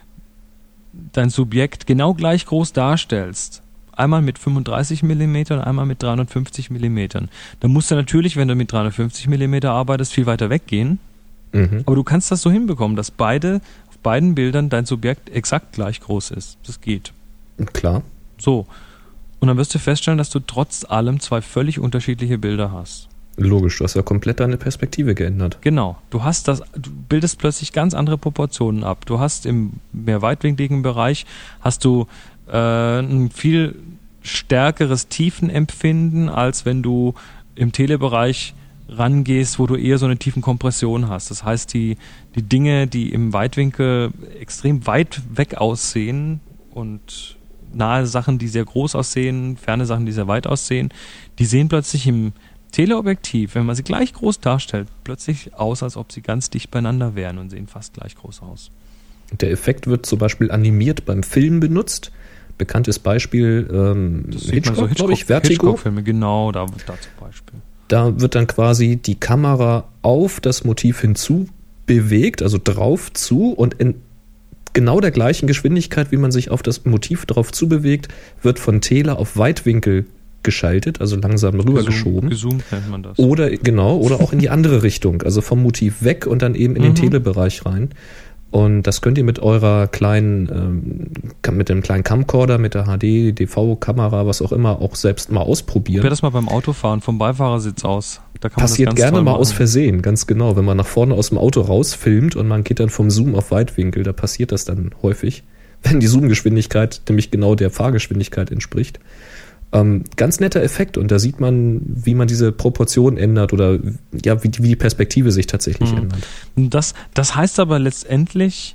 dein Subjekt genau gleich groß darstellst, einmal mit fünfunddreißig Millimeter und einmal mit dreihundertfünfzig Millimeter, dann musst du natürlich, wenn du mit dreihundertfünfzig Millimeter arbeitest, viel weiter weggehen. Mhm. Aber du kannst das so hinbekommen, dass beide, auf beiden Bildern dein Subjekt exakt gleich groß ist. Das geht. Klar. So. Und dann wirst du feststellen, dass du trotz allem zwei völlig unterschiedliche Bilder hast. Logisch, du hast ja komplett deine Perspektive geändert. Genau, du hast das, du bildest plötzlich ganz andere Proportionen ab. Du hast im mehr weitwinkligen Bereich hast du äh, ein viel stärkeres Tiefenempfinden, als wenn du im Telebereich rangehst, wo du eher so eine Tiefenkompression hast. Das heißt, die, die Dinge, die im Weitwinkel extrem weit weg aussehen und nahe Sachen, die sehr groß aussehen, ferne Sachen, die sehr weit aussehen, die sehen plötzlich im Teleobjektiv, wenn man sie gleich groß darstellt, plötzlich aus, als ob sie ganz dicht beieinander wären und sehen fast gleich groß aus. Der Effekt wird zum Beispiel animiert beim Film benutzt. Bekanntes Beispiel ähm, Hitchcock, so Hitchcock, glaube ich, Vertigo. Hitchcock-Filme, genau, da, da zum Beispiel. Da wird dann quasi die Kamera auf das Motiv hinzu bewegt, also drauf zu, und in genau der gleichen Geschwindigkeit, wie man sich auf das Motiv drauf zubewegt, wird von Tele auf Weitwinkel geschaltet, also langsam rübergeschoben. Gezoomt nennt man das. Oder, genau, oder auch in die andere Richtung, also vom Motiv weg und dann eben in den mhm. Telebereich rein. Und das könnt ihr mit eurer kleinen, ähm, mit dem kleinen Camcorder, mit der H D, D V-Kamera, was auch immer, auch selbst mal ausprobieren. Probier das mal beim Autofahren vom Beifahrersitz aus. Da kann Passiert man das ganz gerne mal machen. Aus Versehen, ganz genau. Wenn man nach vorne aus dem Auto rausfilmt und man geht dann vom Zoom auf Weitwinkel, da passiert das dann häufig, wenn die Zoomgeschwindigkeit nämlich genau der Fahrgeschwindigkeit entspricht. Ähm, ganz netter Effekt, und da sieht man, wie man diese Proportion ändert oder ja, wie, wie die Perspektive sich tatsächlich mhm. ändert. Das, das heißt aber letztendlich,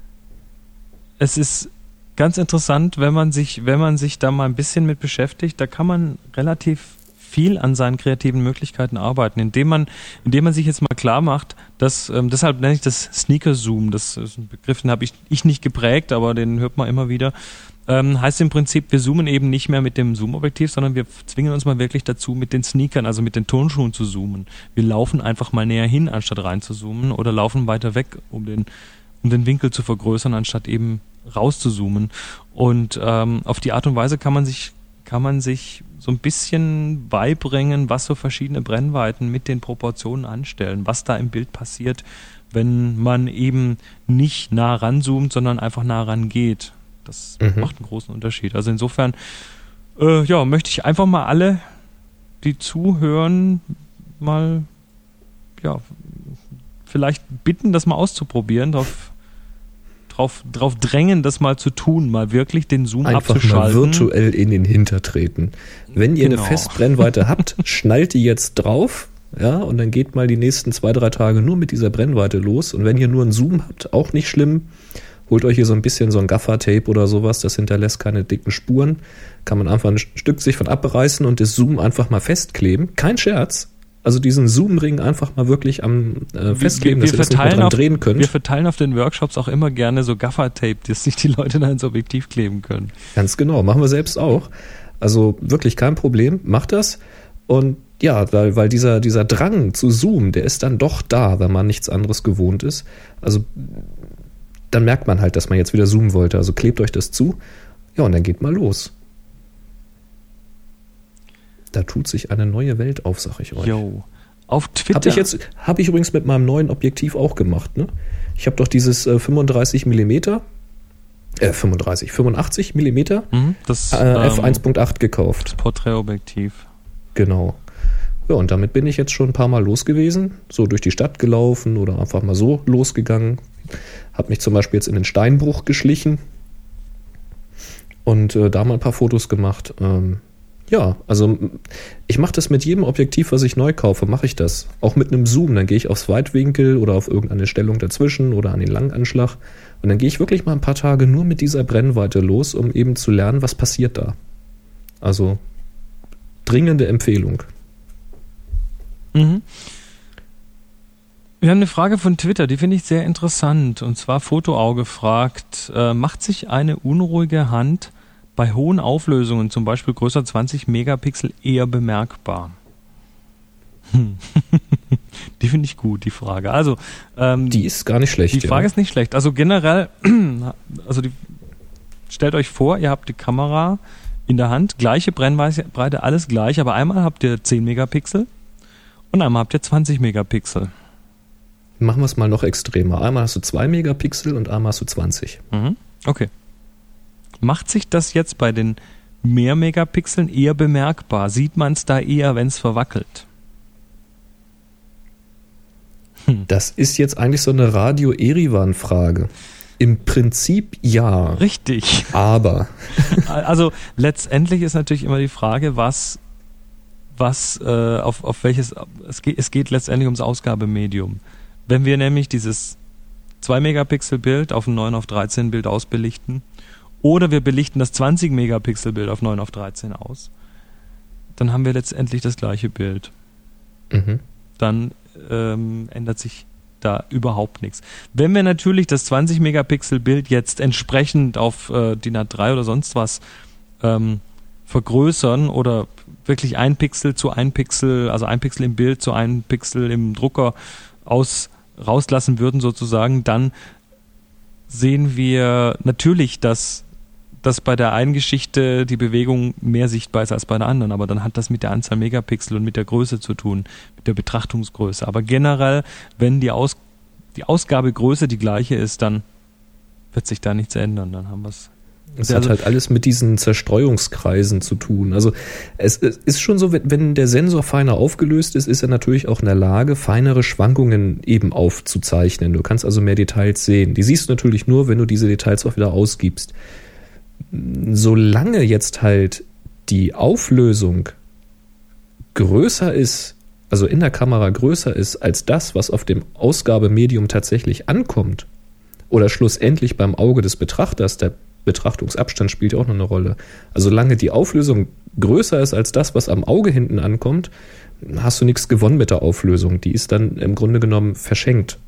es ist ganz interessant, wenn man sich, wenn man sich da mal ein bisschen mit beschäftigt, da kann man relativ viel an seinen kreativen Möglichkeiten arbeiten, indem man, indem man sich jetzt mal klar macht, dass, ähm, deshalb nenne ich das Sneaker-Zoom, das ist ein Begriff, den habe ich, ich nicht geprägt, aber den hört man immer wieder. Ähm, heißt im Prinzip, wir zoomen eben nicht mehr mit dem Zoom-Objektiv, sondern wir zwingen uns mal wirklich dazu, mit den Sneakern, also mit den Turnschuhen zu zoomen. Wir laufen einfach mal näher hin, anstatt rein zu zoomen, oder laufen weiter weg, um den, um den Winkel zu vergrößern, anstatt eben raus zu zoomen. Und ähm, auf die Art und Weise kann man sich, kann man sich so ein bisschen beibringen, was so verschiedene Brennweiten mit den Proportionen anstellen, was da im Bild passiert, wenn man eben nicht nah ranzoomt, sondern einfach nah rangeht. Das mhm. macht einen großen Unterschied. Also insofern, äh, ja, möchte ich einfach mal alle, die zuhören, mal, ja, vielleicht bitten, das mal auszuprobieren, drauf, drauf, drauf drängen, das mal zu tun, mal wirklich den Zoom einfach abzuschalten. Einfach mal virtuell in den Hinter treten. Wenn ihr genau. eine Festbrennweite habt, schnallt die jetzt drauf, ja, und dann geht mal die nächsten zwei, drei Tage nur mit dieser Brennweite los. Und wenn ihr nur einen Zoom habt, auch nicht schlimm. Holt euch hier so ein bisschen so ein Gaffer-Tape oder sowas, das hinterlässt keine dicken Spuren. Kann man einfach ein Stück sich von abreißen und das Zoom einfach mal festkleben. Kein Scherz. Also diesen Zoom-Ring einfach mal wirklich am äh, festkleben, wir, wir, wir dass ihr das nicht mehr dran auf, drehen könnt. Wir verteilen auf den Workshops auch immer gerne so Gaffer-Tape, dass sich die Leute dann ins Objektiv kleben können. Ganz genau, machen wir selbst auch. Also wirklich kein Problem, macht das. Und ja, weil, weil dieser, dieser Drang zu zoomen, der ist dann doch da, wenn man nichts anderes gewohnt ist. Also dann merkt man halt, dass man jetzt wieder zoomen wollte. Also klebt euch das zu. Ja, und dann geht mal los. Da tut sich eine neue Welt auf, sag ich euch. Jo. Auf Twitter. Habe ich jetzt, habe ich übrigens mit meinem neuen Objektiv auch gemacht, ne? Ich habe doch dieses äh, fünfunddreißig Millimeter, äh, fünfunddreißig, fünfundachtzig Millimeter mhm, das, äh, ähm, F eins Punkt acht gekauft. Das Porträtobjektiv. Genau. Ja, und damit bin ich jetzt schon ein paar Mal los gewesen, so durch die Stadt gelaufen oder einfach mal so losgegangen. Habe mich zum Beispiel jetzt in den Steinbruch geschlichen und äh, da mal ein paar Fotos gemacht. Ähm, ja, also ich mache das mit jedem Objektiv, was ich neu kaufe, mache ich das. Auch mit einem Zoom, dann gehe ich aufs Weitwinkel oder auf irgendeine Stellung dazwischen oder an den Langanschlag und dann gehe ich wirklich mal ein paar Tage nur mit dieser Brennweite los, um eben zu lernen, was passiert da. Also dringende Empfehlung. Mhm. Wir haben eine Frage von Twitter, die finde ich sehr interessant. Und zwar Fotoauge fragt, äh, macht sich eine unruhige Hand bei hohen Auflösungen, zum Beispiel größer zwanzig Megapixel, eher bemerkbar? Hm. Die finde ich gut, die Frage. Also ähm, die ist gar nicht schlecht. Die Frage ja. ist nicht schlecht. Also generell, also die, stellt euch vor, ihr habt die Kamera in der Hand, gleiche Brennweite, alles gleich, aber einmal habt ihr zehn Megapixel und einmal habt ihr zwanzig Megapixel. Machen wir es mal noch extremer. Einmal hast du zwei Megapixel und einmal hast du zwanzig. Mhm. Okay. Macht sich das jetzt bei den mehr Megapixeln eher bemerkbar? Sieht man es da eher, wenn es verwackelt? Hm. Das ist jetzt eigentlich so eine Radio-Erivan-Frage. Im Prinzip ja. Richtig. Aber. Also letztendlich ist natürlich immer die Frage, was, was äh, auf, auf welches, es geht, es geht letztendlich ums Ausgabemedium. Wenn wir nämlich dieses zwei Megapixel Bild auf ein neun auf dreizehn Bild ausbelichten oder wir belichten das zwanzig Megapixel Bild auf neun auf dreizehn aus, dann haben wir letztendlich das gleiche Bild. Mhm. Dann ähm, ändert sich da überhaupt nichts. Wenn wir natürlich das zwanzig Megapixel Bild jetzt entsprechend auf äh, D I N A drei oder sonst was ähm, vergrößern oder wirklich ein Pixel zu ein Pixel, also ein Pixel im Bild zu ein Pixel im Drucker aus rauslassen würden sozusagen, dann sehen wir natürlich, dass, dass bei der einen Geschichte die Bewegung mehr sichtbar ist als bei der anderen, aber dann hat das mit der Anzahl Megapixel und mit der Größe zu tun, mit der Betrachtungsgröße. Aber generell, wenn die, Aus, die Ausgabegröße die gleiche ist, dann wird sich da nichts ändern, dann haben wir es. Es hat halt alles mit diesen Zerstreuungskreisen zu tun. Also es, es ist schon so, wenn der Sensor feiner aufgelöst ist, ist er natürlich auch in der Lage, feinere Schwankungen eben aufzuzeichnen. Du kannst also mehr Details sehen. Die siehst du natürlich nur, wenn du diese Details auch wieder ausgibst. Solange jetzt halt die Auflösung größer ist, also in der Kamera größer ist als das, was auf dem Ausgabemedium tatsächlich ankommt, oder schlussendlich beim Auge des Betrachters, der Betrachtungsabstand spielt ja auch noch eine Rolle. Also solange die Auflösung größer ist als das, was am Auge hinten ankommt, hast du nichts gewonnen mit der Auflösung. Die ist dann im Grunde genommen verschenkt.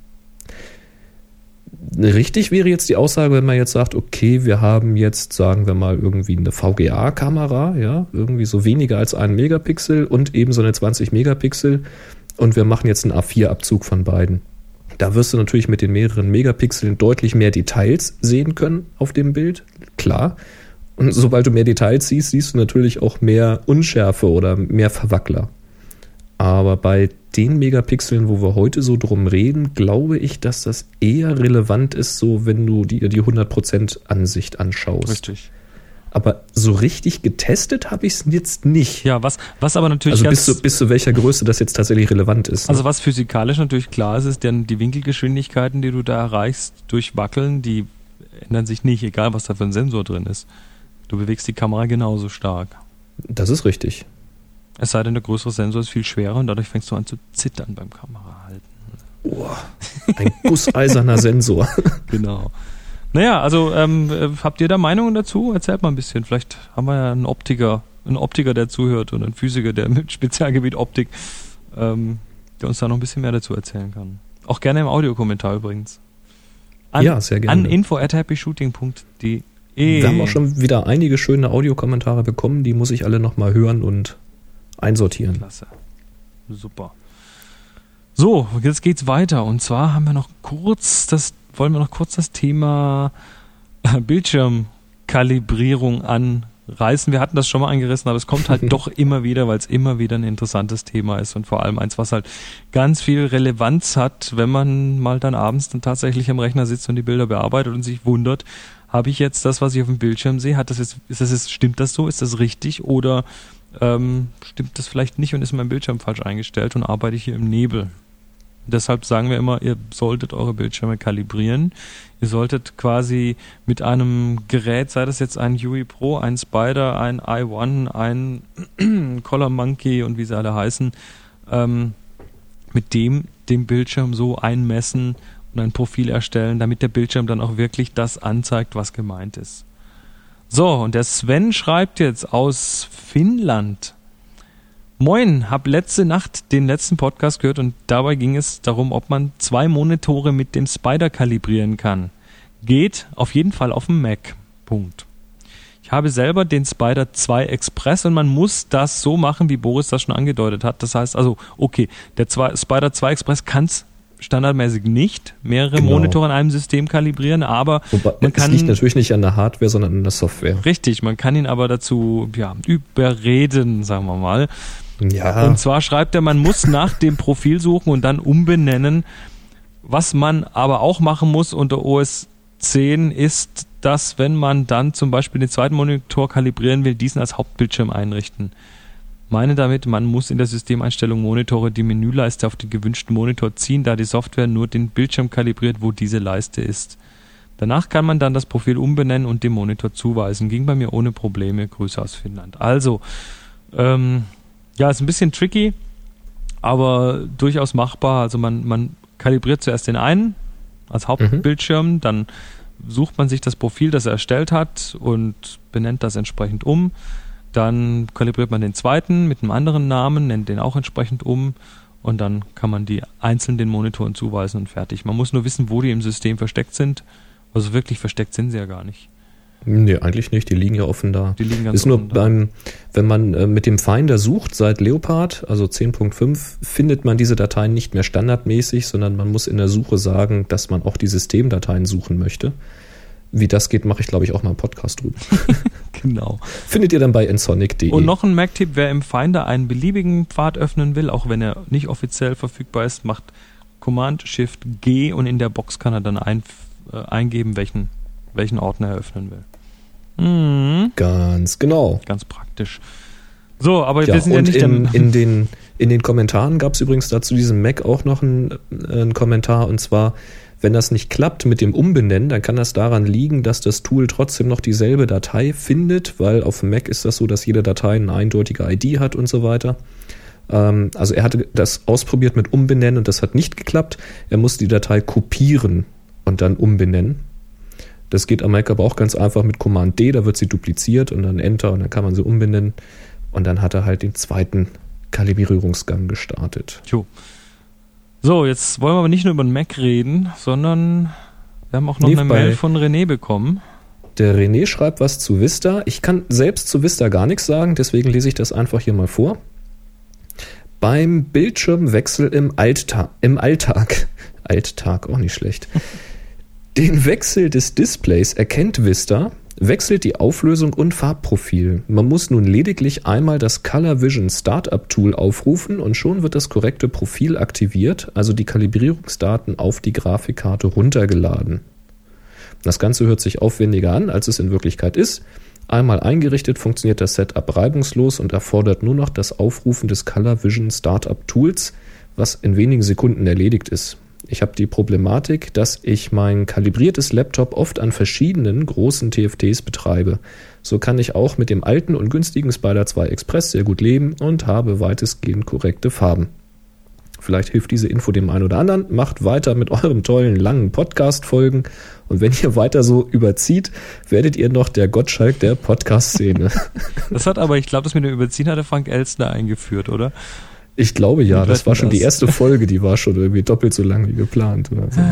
Richtig wäre jetzt die Aussage, wenn man jetzt sagt, okay, wir haben jetzt, sagen wir mal, irgendwie eine V G A-Kamera, ja, irgendwie so weniger als einen Megapixel und eben so eine zwanzig Megapixel und wir machen jetzt einen A vier Abzug von beiden. Da wirst du natürlich mit den mehreren Megapixeln deutlich mehr Details sehen können auf dem Bild, klar. Und sobald du mehr Details siehst, siehst du natürlich auch mehr Unschärfe oder mehr Verwackler. Aber bei den Megapixeln, wo wir heute so drum reden, glaube ich, dass das eher relevant ist, so wenn du dir die hundert Prozent Ansicht anschaust. Richtig. Aber so richtig getestet habe ich es jetzt nicht. Ja, was, was aber natürlich also ganz, bis zu, bis zu welcher Größe das jetzt tatsächlich relevant ist. Ne? Also was physikalisch natürlich klar ist, ist, denn die Winkelgeschwindigkeiten, die du da erreichst durch Wackeln, die ändern sich nicht, egal was da für ein Sensor drin ist. Du bewegst die Kamera genauso stark. Das ist richtig. Es sei denn, der größere Sensor ist viel schwerer und dadurch fängst du an zu zittern beim Kamerahalten. Oh, ein gusseiserner Sensor. Genau. Naja, also ähm, habt ihr da Meinungen dazu? Erzählt mal ein bisschen. Vielleicht haben wir ja einen Optiker, einen Optiker, der zuhört und einen Physiker, der mit Spezialgebiet Optik, ähm, der uns da noch ein bisschen mehr dazu erzählen kann. Auch gerne im Audiokommentar übrigens. An, ja, sehr gerne. An info at happy shooting punkt de. Wir haben auch schon wieder einige schöne Audiokommentare bekommen, die muss ich alle nochmal hören und einsortieren. Klasse. Super. So, jetzt geht's weiter. Und zwar haben wir noch kurz das, wollen wir noch kurz das Thema Bildschirmkalibrierung anreißen. Wir hatten das schon mal angerissen, aber es kommt halt doch immer wieder, weil es immer wieder ein interessantes Thema ist und vor allem eins, was halt ganz viel Relevanz hat, wenn man mal dann abends dann tatsächlich am Rechner sitzt und die Bilder bearbeitet und sich wundert, habe ich jetzt das, was ich auf dem Bildschirm sehe, hat das jetzt, ist das jetzt, stimmt das so, ist das richtig oder ähm, stimmt das vielleicht nicht und ist mein Bildschirm falsch eingestellt und arbeite ich hier im Nebel? Deshalb sagen wir immer, ihr solltet eure Bildschirme kalibrieren. Ihr solltet quasi mit einem Gerät, sei das jetzt ein U I Pro, ein Spider, ein i eins, ein Color Monkey und wie sie alle heißen, ähm, mit dem den Bildschirm so einmessen und ein Profil erstellen, damit der Bildschirm dann auch wirklich das anzeigt, was gemeint ist. So, und der Sven schreibt jetzt aus Finnland: Moin, hab letzte Nacht den letzten Podcast gehört und dabei ging es darum, ob man zwei Monitore mit dem Spider kalibrieren kann. Geht auf jeden Fall auf dem Mac. Punkt. Ich habe selber den Spider zwei Express und man muss das so machen, wie Boris das schon angedeutet hat. Das heißt also, okay, der Spider zwei Express kann es standardmäßig nicht mehrere genau. Monitore in einem System kalibrieren, aber Wobei, man kann... Es liegt natürlich nicht an der Hardware, sondern an der Software. Richtig, man kann ihn aber dazu ja, überreden, sagen wir mal. Ja. Und zwar schreibt er, man muss nach dem Profil suchen und dann umbenennen. Was man aber auch machen muss unter O S zehn ist, dass wenn man dann zum Beispiel den zweiten Monitor kalibrieren will, diesen als Hauptbildschirm einrichten. Meine damit, man muss in der Systemeinstellung Monitore die Menüleiste auf den gewünschten Monitor ziehen, da die Software nur den Bildschirm kalibriert, wo diese Leiste ist. Danach kann man dann das Profil umbenennen und dem Monitor zuweisen. Ging bei mir ohne Probleme. Grüße aus Finnland. Also, ähm, ja, ist ein bisschen tricky, aber durchaus machbar. Also man, man kalibriert zuerst den einen als Hauptbildschirm, mhm. dann sucht man sich das Profil, das er erstellt hat und benennt das entsprechend um. Dann kalibriert man den zweiten mit einem anderen Namen, nennt den auch entsprechend um und dann kann man die einzeln den Monitoren zuweisen und fertig. Man muss nur wissen, wo die im System versteckt sind. Also wirklich versteckt sind sie ja gar nicht. Nee, eigentlich nicht. Die liegen ja offen da. Die liegen ganz ist nur offen beim, wenn man äh, mit dem Finder sucht seit Leopard, also zehn Punkt fünf, findet man diese Dateien nicht mehr standardmäßig, sondern man muss in der Suche sagen, dass man auch die Systemdateien suchen möchte. Wie das geht, mache ich, glaube ich, auch mal einen Podcast drüber. Genau. Findet ihr dann bei ensonic punkt de. Und noch ein Mac-Tipp, wer im Finder einen beliebigen Pfad öffnen will, auch wenn er nicht offiziell verfügbar ist, macht Command-Shift-G und in der Box kann er dann ein, äh, eingeben, welchen, welchen Ordner er öffnen will. Mhm. Ganz genau. Ganz praktisch. So, aber ja, wir sind ja nicht... In, der in, den, in den Kommentaren gab es übrigens dazu diesem Mac auch noch einen, einen Kommentar, und zwar: Wenn das nicht klappt mit dem Umbenennen, dann kann das daran liegen, dass das Tool trotzdem noch dieselbe Datei findet, weil auf dem Mac ist das so, dass jede Datei eine eindeutige I D hat und so weiter. Ähm, also er hatte das ausprobiert mit Umbenennen und das hat nicht geklappt. Er musste die Datei kopieren und dann umbenennen. Das geht am Mac aber auch ganz einfach mit Command D, da wird sie dupliziert und dann Enter und dann kann man sie umbenennen. Und dann hat er halt den zweiten Kalibrierungsgang gestartet. Jo. So, jetzt wollen wir aber nicht nur über den Mac reden, sondern wir haben auch noch nee, eine Mail von René bekommen. Der René schreibt was zu Vista. Ich kann selbst zu Vista gar nichts sagen, deswegen lese ich das einfach hier mal vor. Beim Bildschirmwechsel im, Altta- im Alltag, Alltag, auch nicht schlecht, den Wechsel des Displays erkennt Vista, wechselt die Auflösung und Farbprofil. Man muss nun lediglich einmal das Color Vision Startup Tool aufrufen und schon wird das korrekte Profil aktiviert, also die Kalibrierungsdaten auf die Grafikkarte runtergeladen. Das Ganze hört sich aufwendiger an, als es in Wirklichkeit ist. Einmal eingerichtet funktioniert das Setup reibungslos und erfordert nur noch das Aufrufen des Color Vision Startup Tools, was in wenigen Sekunden erledigt ist. Ich habe die Problematik, dass ich mein kalibriertes Laptop oft an verschiedenen großen T F Ts betreibe. So kann ich auch mit dem alten und günstigen Spider zwei Express sehr gut leben und habe weitestgehend korrekte Farben. Vielleicht hilft diese Info dem einen oder anderen. Macht weiter mit eurem tollen, langen Podcast-Folgen. Und wenn ihr weiter so überzieht, werdet ihr noch der Gottschalk der Podcast-Szene. Das hat aber, ich glaube, das mit dem Überziehen hat der Frank Elstner eingeführt, oder? Ich glaube ja, das war schon die erste Folge, die war schon irgendwie doppelt so lang wie geplant. Oder so.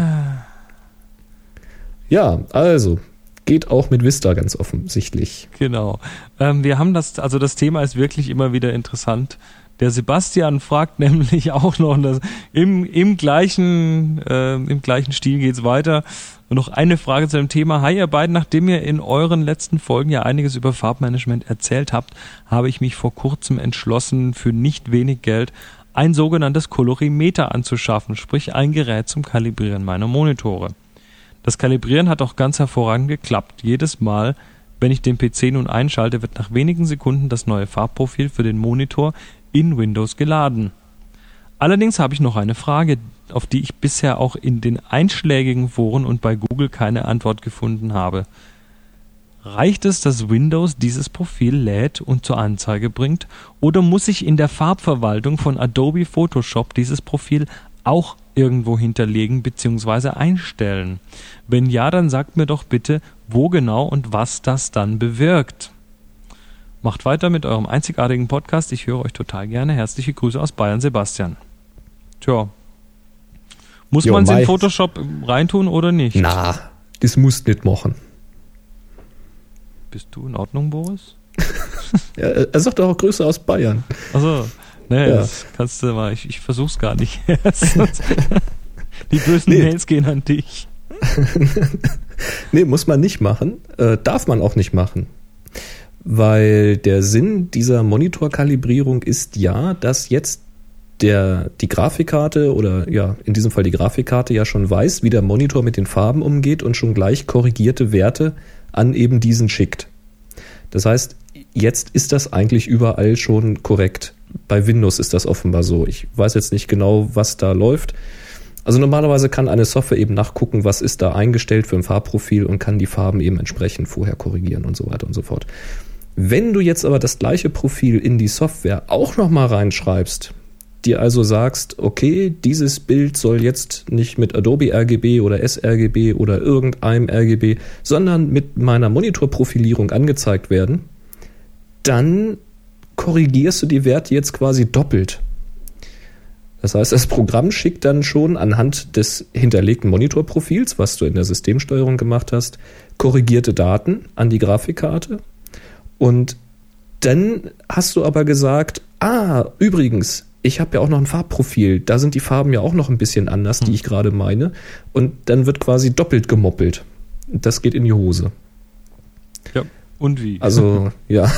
Ja, also, geht auch mit Vista ganz offensichtlich. Genau. Ähm, wir haben das, also das Thema ist wirklich immer wieder interessant. Der Sebastian fragt nämlich auch noch, dass im, im gleichen, äh, im gleichen Stil geht's weiter. Und noch eine Frage zu dem Thema. Hi ihr beiden, nachdem ihr in euren letzten Folgen ja einiges über Farbmanagement erzählt habt, habe ich mich vor kurzem entschlossen, für nicht wenig Geld ein sogenanntes Kolorimeter anzuschaffen, sprich ein Gerät zum Kalibrieren meiner Monitore. Das Kalibrieren hat auch ganz hervorragend geklappt. Jedes Mal, wenn ich den P C nun einschalte, wird nach wenigen Sekunden das neue Farbprofil für den Monitor in Windows geladen. Allerdings habe ich noch eine Frage, auf die ich bisher auch in den einschlägigen Foren und bei Google keine Antwort gefunden habe. Reicht es, dass Windows dieses Profil lädt und zur Anzeige bringt, oder muss ich in der Farbverwaltung von Adobe Photoshop dieses Profil auch irgendwo hinterlegen bzw. einstellen? Wenn ja, dann sagt mir doch bitte, wo genau und was das dann bewirkt. Macht weiter mit eurem einzigartigen Podcast. Ich höre euch total gerne. Herzliche Grüße aus Bayern, Sebastian. Tja. Muss man es in Photoshop reintun oder nicht? Na, das musst nicht machen. Bist du in Ordnung, Boris? Ja, er sagt auch Grüße aus Bayern. Achso. Nee, ja. Das kannst du mal. Ich, ich versuch's gar nicht. Die bösen nee. Mails gehen an dich. Nee, muss man nicht machen. Äh, darf man auch nicht machen. Weil der Sinn dieser Monitorkalibrierung ist ja, dass jetzt der, die Grafikkarte oder ja, in diesem Fall die Grafikkarte ja schon weiß, wie der Monitor mit den Farben umgeht und schon gleich korrigierte Werte an eben diesen schickt. Das heißt, jetzt ist das eigentlich überall schon korrekt. Bei Windows ist das offenbar so. Ich weiß jetzt nicht genau, was da läuft. Also normalerweise kann eine Software eben nachgucken, was ist da eingestellt für ein Farbprofil und kann die Farben eben entsprechend vorher korrigieren und so weiter und so fort. Wenn du jetzt aber das gleiche Profil in die Software auch nochmal reinschreibst, dir also sagst, okay, dieses Bild soll jetzt nicht mit Adobe R G B oder sRGB oder irgendeinem R G B, sondern mit meiner Monitorprofilierung angezeigt werden, dann korrigierst du die Werte jetzt quasi doppelt. Das heißt, das Programm schickt dann schon anhand des hinterlegten Monitorprofils, was du in der Systemsteuerung gemacht hast, korrigierte Daten an die Grafikkarte. Und dann hast du aber gesagt, ah, übrigens, ich habe ja auch noch ein Farbprofil, da sind die Farben ja auch noch ein bisschen anders, die ich gerade meine. Und dann wird quasi doppelt gemoppelt. Das geht in die Hose. Ja, und wie? Also, ja.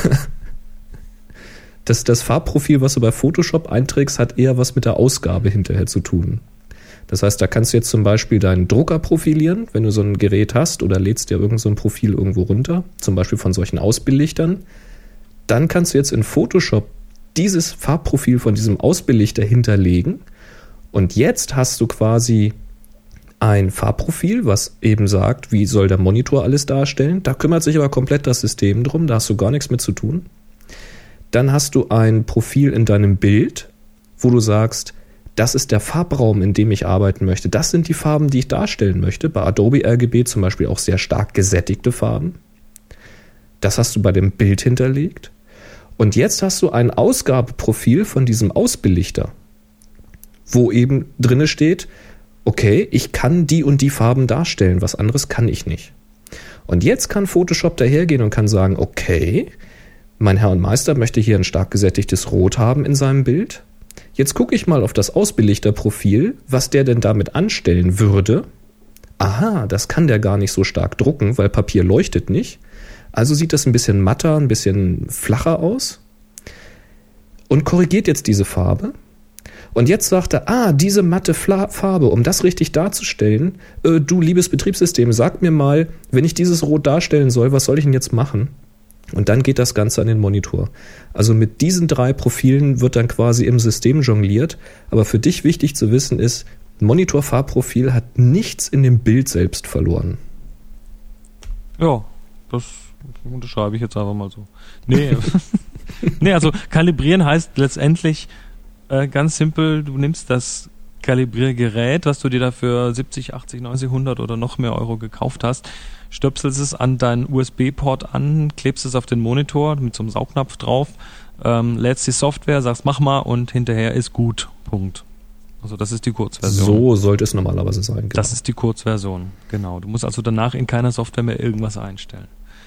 Das, das Farbprofil, was du bei Photoshop einträgst, hat eher was mit der Ausgabe hinterher zu tun. Das heißt, da kannst du jetzt zum Beispiel deinen Drucker profilieren, wenn du so ein Gerät hast oder lädst dir irgend so ein Profil irgendwo runter, zum Beispiel von solchen Ausbelichtern. Dann kannst du jetzt in Photoshop dieses Farbprofil von diesem Ausbelichter hinterlegen und jetzt hast du quasi ein Farbprofil, was eben sagt, wie soll der Monitor alles darstellen. Da kümmert sich aber komplett das System drum, da hast du gar nichts mit zu tun. Dann hast du ein Profil in deinem Bild, wo du sagst, das ist der Farbraum, in dem ich arbeiten möchte. Das sind die Farben, die ich darstellen möchte. Bei Adobe R G B zum Beispiel auch sehr stark gesättigte Farben. Das hast du bei dem Bild hinterlegt. Und jetzt hast du ein Ausgabeprofil von diesem Ausbelichter, wo eben drinne steht, okay, ich kann die und die Farben darstellen, was anderes kann ich nicht. Und jetzt kann Photoshop dahergehen und kann sagen, okay, mein Herr und Meister möchte hier ein stark gesättigtes Rot haben in seinem Bild. Jetzt gucke ich mal auf das Ausbelichterprofil, was der denn damit anstellen würde. Aha, das kann der gar nicht so stark drucken, weil Papier leuchtet nicht. Also sieht das ein bisschen matter, ein bisschen flacher aus. Und korrigiert jetzt diese Farbe. Und jetzt sagt er, ah, diese matte Fla- Farbe, um das richtig darzustellen, äh, du liebes Betriebssystem, sag mir mal, wenn ich dieses Rot darstellen soll, was soll ich denn jetzt machen? Und dann geht das Ganze an den Monitor. Also mit diesen drei Profilen wird dann quasi im System jongliert. Aber für dich wichtig zu wissen ist, Monitorfarbprofil hat nichts in dem Bild selbst verloren. Ja, das unterschreibe ich jetzt einfach mal so. Nee, nee, also kalibrieren heißt letztendlich äh, ganz simpel, du nimmst das Kalibriergerät, was du dir dafür siebzig, achtzig, neunzig, hundert oder noch mehr Euro gekauft hast, stöpselst es an deinen U S B-Port an, klebst es auf den Monitor mit so einem Saugnapf drauf, ähm, lädst die Software, sagst mach mal und hinterher ist gut. Punkt. Also das ist die Kurzversion. So sollte es normalerweise sein. Genau. Das ist die Kurzversion, genau. Du musst also danach in keiner Software mehr irgendwas einstellen.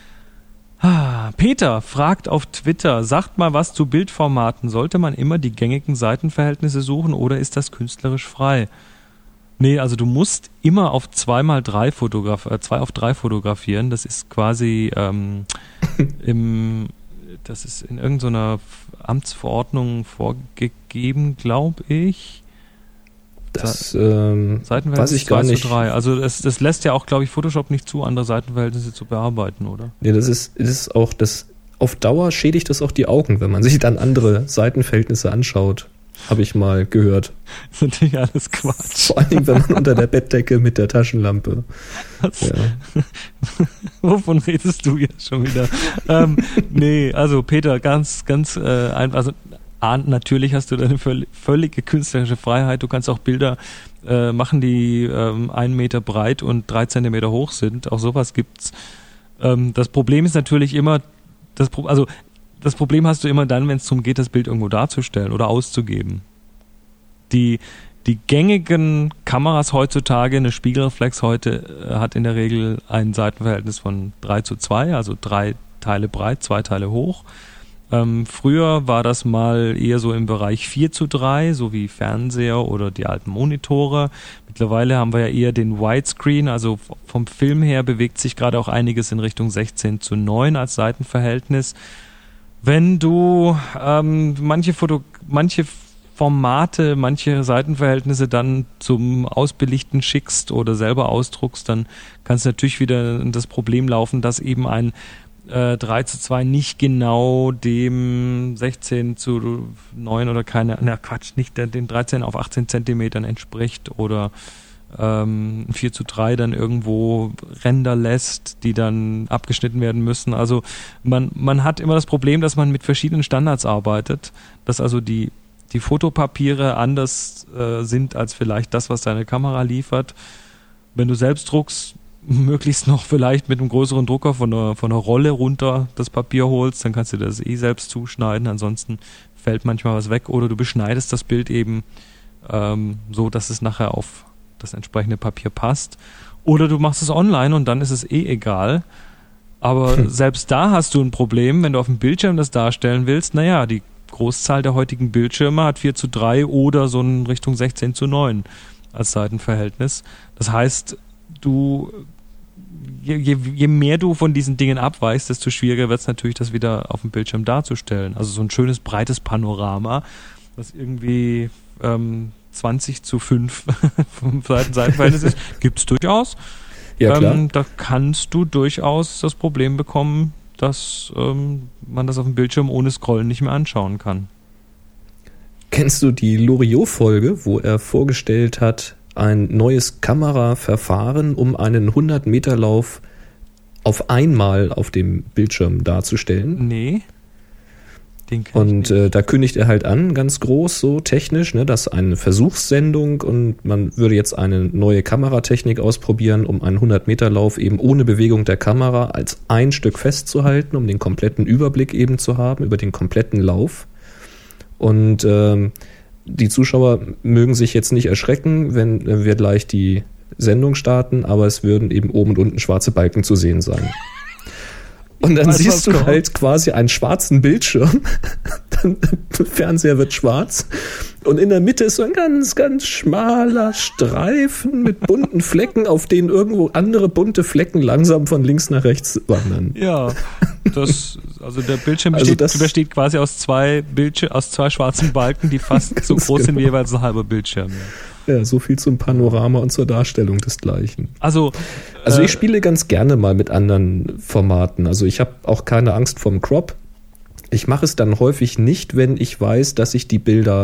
Ah, Peter fragt auf Twitter, sagt mal was zu Bildformaten. Sollte man immer die gängigen Seitenverhältnisse suchen oder ist das künstlerisch frei? Nee, also du musst immer auf zwei mal drei Fotograf, äh, zwei auf drei fotografieren. Das ist quasi ähm, im, das ist in irgendeiner Amtsverordnung vorgegeben, glaube ich. Das ähm, weiß ich gar nicht. drei. Also das, das lässt ja auch, glaube ich, Photoshop nicht zu, andere Seitenverhältnisse zu bearbeiten, oder? Nee, das ist, das ist auch, das auf Dauer schädigt das auch die Augen, wenn man sich dann andere Seitenverhältnisse anschaut. Habe ich mal gehört. Das ist natürlich alles Quatsch. Vor allen Dingen, wenn man unter der Bettdecke mit der Taschenlampe. Ja. Wovon redest du jetzt schon wieder? ähm, nee, also Peter, ganz, ganz äh, einfach. Also, natürlich hast du deine völlige künstlerische Freiheit. Du kannst auch Bilder äh, machen, die ähm, einen Meter breit und drei Zentimeter hoch sind. Auch sowas gibt's. Ähm, das Problem ist natürlich immer, das Pro- also das Problem hast du immer dann, wenn es darum geht, das Bild irgendwo darzustellen oder auszugeben. Die, die gängigen Kameras heutzutage, eine Spiegelreflex heute äh, hat in der Regel ein Seitenverhältnis von drei zu zwei, also drei Teile breit, zwei Teile hoch. Ähm, früher war das mal eher so im Bereich vier zu drei, so wie Fernseher oder die alten Monitore. Mittlerweile haben wir ja eher den Widescreen, also vom Film her bewegt sich gerade auch einiges in Richtung sechzehn zu neun als Seitenverhältnis. Wenn du ähm, manche Foto, manche Formate, manche Seitenverhältnisse dann zum Ausbelichten schickst oder selber ausdruckst, dann kannst du natürlich wieder das Problem laufen, dass eben ein drei zu zwei nicht genau dem sechzehn zu neun oder keine, na Quatsch, nicht den dreizehn auf achtzehn Zentimetern entspricht oder ähm, vier zu drei dann irgendwo Ränder lässt, die dann abgeschnitten werden müssen. Also man, man hat immer das Problem, dass man mit verschiedenen Standards arbeitet, dass also die, die Fotopapiere anders äh, sind als vielleicht das, was deine Kamera liefert. Wenn du selbst druckst, möglichst noch vielleicht mit einem größeren Drucker von einer, von einer Rolle runter das Papier holst, dann kannst du das eh selbst zuschneiden, ansonsten fällt manchmal was weg oder du beschneidest das Bild eben ähm, so, dass es nachher auf das entsprechende Papier passt oder du machst es online und dann ist es eh egal, aber hm. selbst da hast du ein Problem, wenn du auf dem Bildschirm das darstellen willst, naja, die Großzahl der heutigen Bildschirme hat vier zu drei oder so in Richtung sechzehn zu neun als Seitenverhältnis, das heißt, du Je, je, je mehr du von diesen Dingen abweichst, desto schwieriger wird es natürlich, das wieder auf dem Bildschirm darzustellen. Also so ein schönes, breites Panorama, das irgendwie ähm, zwanzig zu fünf vom Seiten-Seitenverhältnis ist, gibt es durchaus. Ja, klar. Ähm, da kannst du durchaus das Problem bekommen, dass ähm, man das auf dem Bildschirm ohne Scrollen nicht mehr anschauen kann. Kennst du die Loriot-Folge, wo er vorgestellt hat, ein neues Kameraverfahren, um einen hundert Meter Lauf auf einmal auf dem Bildschirm darzustellen? Nee. Den kenn und äh, da kündigt er halt an, ganz groß, so technisch, ne, dass eine Versuchssendung und man würde jetzt eine neue Kameratechnik ausprobieren, um einen hundert Meter Lauf eben ohne Bewegung der Kamera als ein Stück festzuhalten, um den kompletten Überblick eben zu haben über den kompletten Lauf. Und ähm, die Zuschauer mögen sich jetzt nicht erschrecken, wenn wir gleich die Sendung starten, aber es würden eben oben und unten schwarze Balken zu sehen sein. Und dann siehst du halt quasi einen schwarzen Bildschirm, dann, der Fernseher wird schwarz und in der Mitte ist so ein ganz, ganz schmaler Streifen mit bunten Flecken, auf denen irgendwo andere bunte Flecken langsam von links nach rechts wandern. Ja, das, also der Bildschirm besteht, also besteht quasi aus zwei Bildschirm, aus zwei schwarzen Balken, die fast so groß genau. sind wie jeweils ein halber Bildschirm. Ja. Ja, so viel zum Panorama und zur Darstellung desgleichen. Also, also äh, ich spiele ganz gerne mal mit anderen Formaten. Also ich habe auch keine Angst vorm Crop. Ich mache es dann häufig nicht, wenn ich weiß, dass ich die Bilder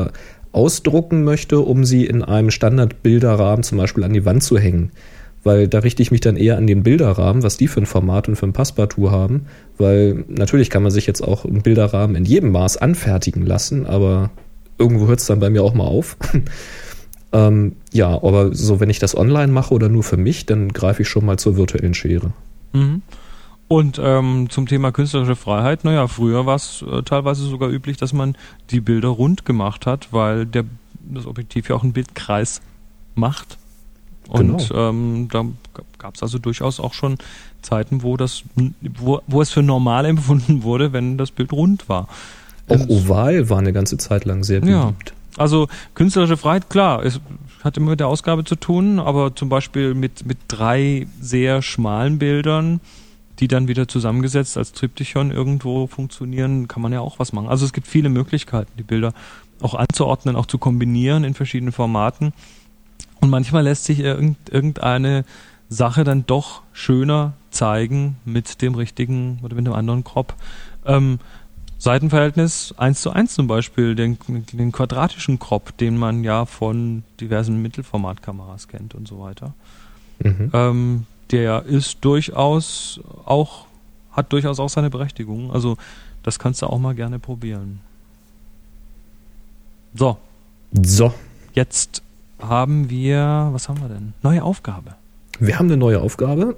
ausdrucken möchte, um sie in einem Standardbilderrahmen zum Beispiel an die Wand zu hängen. Weil da richte ich mich dann eher an den Bilderrahmen, was die für ein Format und für ein Passepartout haben. Weil natürlich kann man sich jetzt auch einen Bilderrahmen in jedem Maß anfertigen lassen, aber irgendwo hört es dann bei mir auch mal auf. ähm, ja, aber so wenn ich das online mache oder nur für mich, dann greife ich schon mal zur virtuellen Schere. Mhm. Und ähm, zum Thema künstlerische Freiheit, naja, früher war es äh, teilweise sogar üblich, dass man die Bilder rund gemacht hat, weil der, das Objektiv ja auch einen Bildkreis macht. Und genau. ähm, da gab es also durchaus auch schon Zeiten, wo das, wo, wo es für normal empfunden wurde, wenn das Bild rund war. Auch Und, oval war eine ganze Zeit lang sehr beliebt. Ja, also künstlerische Freiheit, klar, es hat immer mit der Ausgabe zu tun, aber zum Beispiel mit, mit drei sehr schmalen Bildern, die dann wieder zusammengesetzt als Triptychon irgendwo funktionieren, kann man ja auch was machen. Also es gibt viele Möglichkeiten, die Bilder auch anzuordnen, auch zu kombinieren in verschiedenen Formaten. Und manchmal lässt sich irgendeine Sache dann doch schöner zeigen mit dem richtigen oder mit dem anderen Crop. Ähm, Seitenverhältnis eins zu eins zum Beispiel, den, den quadratischen Crop, den man ja von diversen Mittelformatkameras kennt und so weiter. Mhm. Ähm, der ist durchaus auch, hat durchaus auch seine Berechtigung. Also das kannst du auch mal gerne probieren. So. So. Jetzt haben wir, was haben wir denn? Neue Aufgabe. Wir haben eine neue Aufgabe.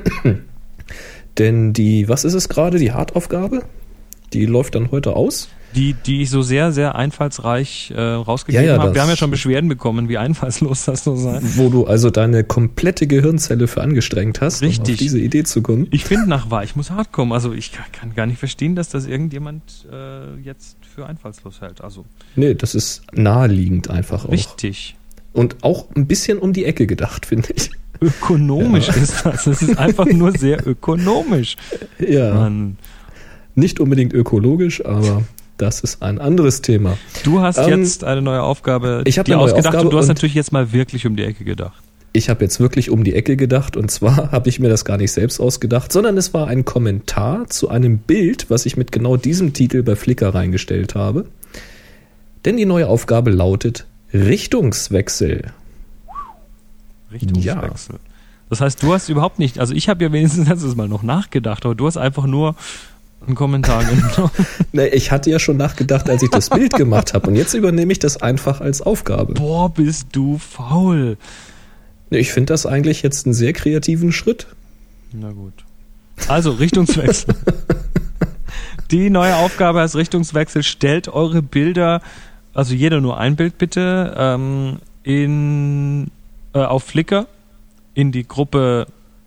Denn die, was ist es gerade? Die Hartaufgabe? Die läuft dann heute aus. Die, die ich so sehr, sehr einfallsreich äh, rausgegeben ja, ja, habe. Wir haben ja schon Beschwerden bekommen, wie einfallslos das so sei. Wo du also deine komplette Gehirnzelle für angestrengt hast, Richtig. um auf diese Idee zu kommen. Ich finde nach wahr, ich muss hart kommen. Also ich kann, kann gar nicht verstehen, dass das irgendjemand äh, jetzt für einfallslos hält. Also nee, das ist naheliegend einfach auch. Richtig. Und auch ein bisschen um die Ecke gedacht, finde ich. Ökonomisch ja. ist das. Es ist einfach nur sehr ökonomisch. Ja. Mann. Nicht unbedingt ökologisch, aber das ist ein anderes Thema. Du hast ähm, jetzt eine neue Aufgabe ich dir eine neue ausgedacht Aufgabe und du hast und natürlich jetzt mal wirklich um die Ecke gedacht. Ich habe jetzt wirklich um die Ecke gedacht und zwar habe ich mir das gar nicht selbst ausgedacht, sondern es war ein Kommentar zu einem Bild, was ich mit genau diesem Titel bei Flickr reingestellt habe. Denn die neue Aufgabe lautet Richtungswechsel. Richtungswechsel. Ja. Das heißt, du hast überhaupt nicht, also ich habe ja wenigstens letztes Mal noch nachgedacht, aber du hast einfach nur einen Kommentar genommen. Nee, ich hatte ja schon nachgedacht, als ich das Bild gemacht habe und jetzt übernehme ich das einfach als Aufgabe. Boah, bist du faul. Ich finde das eigentlich jetzt einen sehr kreativen Schritt. Na gut. Also, Richtungswechsel. Die neue Aufgabe heißt Richtungswechsel. Stellt eure Bilder, also jeder nur ein Bild bitte, ähm, in, äh, auf Flickr in die Gruppe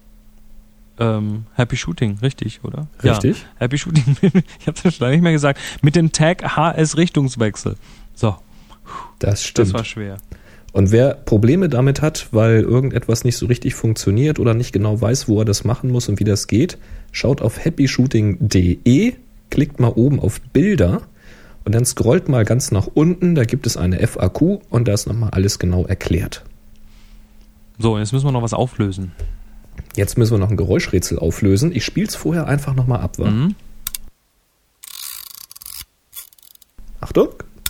ähm, Happy Shooting, richtig, oder? Richtig. Ja, Happy Shooting, ich habe das schon nicht mehr gesagt, mit dem Tag H S Richtungswechsel. So. Das stimmt. Das war schwer. Und wer Probleme damit hat, weil irgendetwas nicht so richtig funktioniert oder nicht genau weiß, wo er das machen muss und wie das geht, schaut auf happy shooting punkt de, klickt mal oben auf Bilder und dann scrollt mal ganz nach unten, da gibt es eine F A Q und da ist nochmal alles genau erklärt. So, jetzt müssen wir noch was auflösen. Jetzt müssen wir noch ein Geräuschrätsel auflösen. Ich spiele es vorher einfach nochmal ab. Wa? Mhm. Achtung.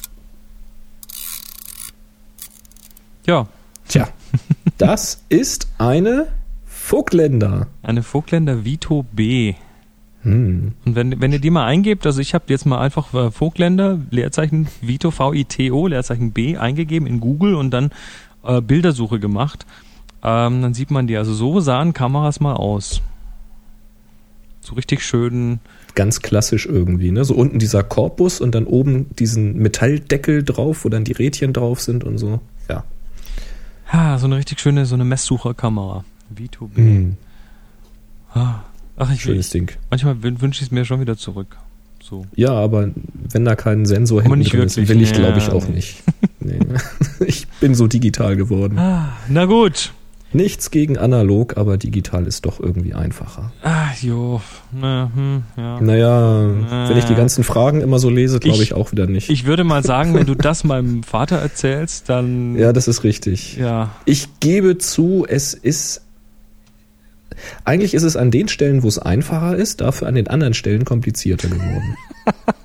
Ja. Tja, das ist eine Vogtländer. Eine Vogtländer Vito B. Hm. Und wenn, wenn ihr die mal eingebt, also ich habe jetzt mal einfach äh, Vogtländer, Leerzeichen Vito, V I T O, Leerzeichen B eingegeben in Google und dann äh, Bildersuche gemacht, ähm, dann sieht man die. Also so sahen Kameras mal aus. So richtig schön. Ganz klassisch irgendwie, ne? So unten dieser Korpus und dann oben diesen Metalldeckel drauf, wo dann die Rädchen drauf sind und so. Ja. Ja, so eine richtig schöne, so eine Messsucherkamera. Vito B. Mm. Ah. Ach, ich Schönes ich, Ding. Manchmal wünsche ich es mir schon wieder zurück. So. Ja, aber wenn da kein Sensor hinten drin ist, will ich, glaube ich, auch nee. nicht. Nee. Ich bin so digital geworden. Ah, na gut. Nichts gegen analog, aber digital ist doch irgendwie einfacher. Ah, jo. Na, hm, ja. Naja, Na. wenn ich die ganzen Fragen immer so lese, glaube ich, ich auch wieder nicht. Ich würde mal sagen, wenn du das meinem Vater erzählst, dann... Ja, das ist richtig. Ja. Ich gebe zu, es ist... Eigentlich ist es an den Stellen, wo es einfacher ist, dafür an den anderen Stellen komplizierter geworden.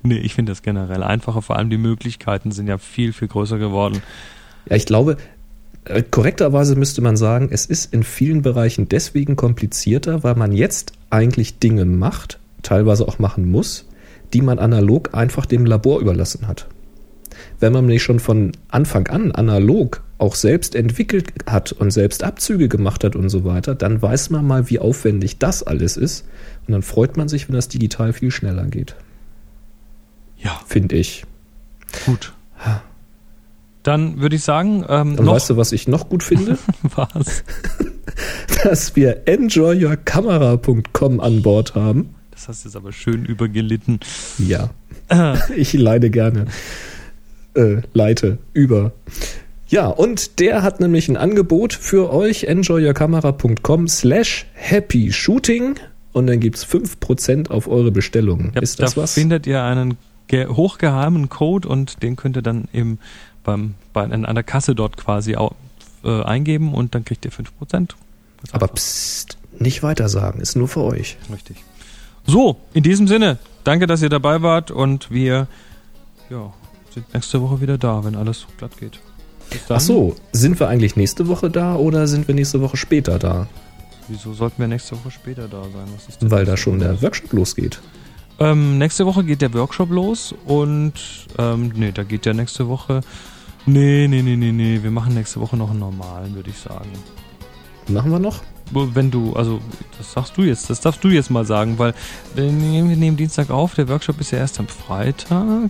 Nee, ich finde das generell einfacher. Vor allem die Möglichkeiten sind ja viel, viel größer geworden. Ja, ich glaube, äh, korrekterweise müsste man sagen, es ist in vielen Bereichen deswegen komplizierter, weil man jetzt eigentlich Dinge macht, teilweise auch machen muss, die man analog einfach dem Labor überlassen hat. Wenn man nicht schon von Anfang an analog auch selbst entwickelt hat und selbst Abzüge gemacht hat und so weiter, dann weiß man mal, wie aufwendig das alles ist. Und dann freut man sich, wenn das digital viel schneller geht. Ja. Finde ich. Gut. Dann würde ich sagen, ähm, Und noch weißt du, was ich noch gut finde? was? Dass wir enjoy your camera punkt com an Bord haben. Das hast du jetzt aber schön übergelitten. Ja, ich leide gerne. Äh, leite über. Ja, und der hat nämlich ein Angebot für euch, enjoy your camera punkt com slash happy shooting, und dann gibt's fünf Prozent auf eure Bestellungen. Ja, ist das da was? findet ihr einen ge- hochgeheimen Code und den könnt ihr dann eben beim, bei, an der Kasse dort quasi auch, äh, eingeben und dann kriegt ihr fünf Prozent. Aber psst, nicht weiter sagen, ist nur für euch. Richtig. So, in diesem Sinne, danke, dass ihr dabei wart und wir ja, sind nächste Woche wieder da, wenn alles glatt geht. Bis dann. Ach so, sind wir eigentlich nächste Woche da oder sind wir nächste Woche später da? Wieso sollten wir nächste Woche später da sein? Was ist denn Weil da nächste schon Woche der los? Workshop losgeht. Ähm, nächste Woche geht der Workshop los und ähm, nee, da geht ja nächste Woche. Nee, nee, nee, nee, nee. Wir machen nächste Woche noch einen normalen, würde ich sagen. Machen wir noch? Wenn du, also das sagst du jetzt, das darfst du jetzt mal sagen, weil wir nehmen, wir nehmen Dienstag auf, der Workshop ist ja erst am Freitag.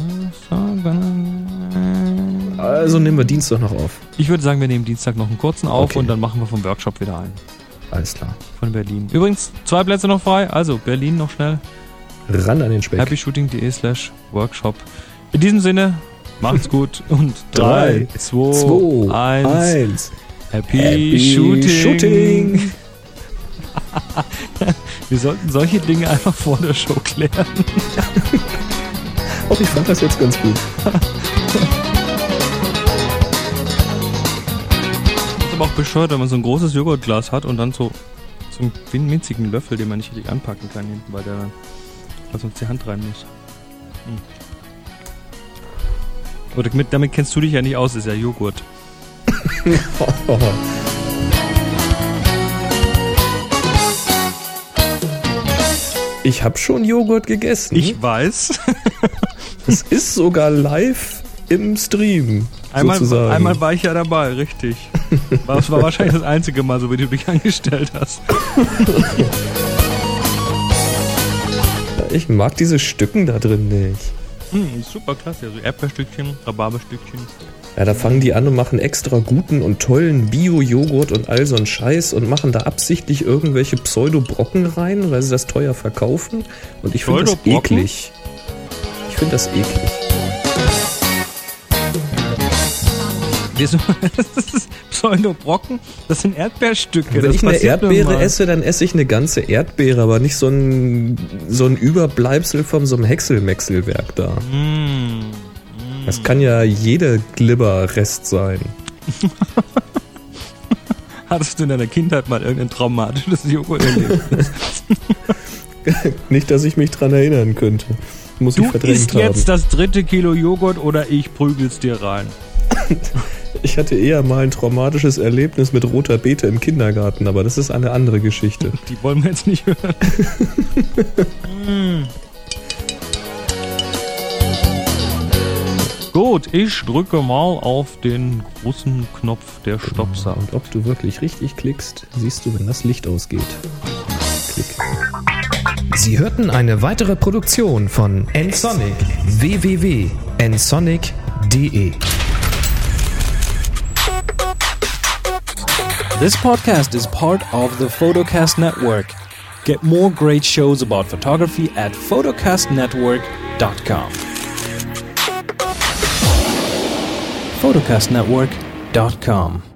Also nehmen wir Dienstag noch auf. Ich würde sagen, wir nehmen Dienstag noch einen kurzen auf Okay. und dann machen wir vom Workshop wieder einen. Alles klar. Von Berlin. Übrigens, zwei Plätze noch frei, also Berlin noch schnell. Ran an den Speck. happyshooting.de slash workshop. In diesem Sinne, macht's gut und Drei, drei, zwei, zwei, eins. eins. Happy, Happy Shooting. Shooting. Wir sollten solche Dinge einfach vor der Show klären. Oh, ich fand das jetzt ganz gut. Das ist aber auch bescheuert, wenn man so ein großes Joghurtglas hat und dann so, so einen winzigen Löffel, den man nicht richtig anpacken kann hinten, weil der dann weil sonst die Hand rein muss. Hm. Oder damit, damit kennst du dich ja nicht aus, ist ja Joghurt. Oh. Ich habe schon Joghurt gegessen. Ich weiß. Es ist sogar live im Stream. Einmal, sozusagen. einmal war ich ja dabei, richtig. Das war wahrscheinlich das einzige Mal, so wie du dich angestellt hast. Ich mag diese Stücken da drin nicht. Hm, super klasse. Also Erdbeerstückchen, Rhabarberstückchen. Ja, da fangen die an und machen extra guten und tollen Bio-Joghurt und all so einen Scheiß und machen da absichtlich irgendwelche Pseudo-Brocken rein, weil sie das teuer verkaufen. Und ich finde das Pseudo-Brocken? eklig. Ich finde das eklig. Wieso? Das ist Pseudo-Brocken? Das sind Erdbeerstücke. Wenn das ich eine passiert Erdbeere nun mal. esse, dann esse ich eine ganze Erdbeere, aber nicht so ein, so ein Überbleibsel von so einem Häckselmechselwerk da. Mm. Das kann ja jeder Glibber-Rest sein. Hattest du in deiner Kindheit mal irgendein traumatisches Joghurt-Erlebnis? Nicht, dass ich mich dran erinnern könnte. Muss Du ich verdrängt isst haben. jetzt das dritte Kilo Joghurt oder ich prügel's dir rein. Ich hatte eher mal ein traumatisches Erlebnis mit roter Beete im Kindergarten, aber das ist eine andere Geschichte. Die wollen wir jetzt nicht hören. mm. Gut, ich drücke mal auf den großen Knopf der Stoppsau. Und ob du wirklich richtig klickst, siehst du, wenn das Licht ausgeht. Klick. Sie hörten eine weitere Produktion von nsonic. w w w punkt nsonic punkt d e. This podcast is part of the Photocast Network. Get more great shows about photography at photocast network dot com. photocast network dot com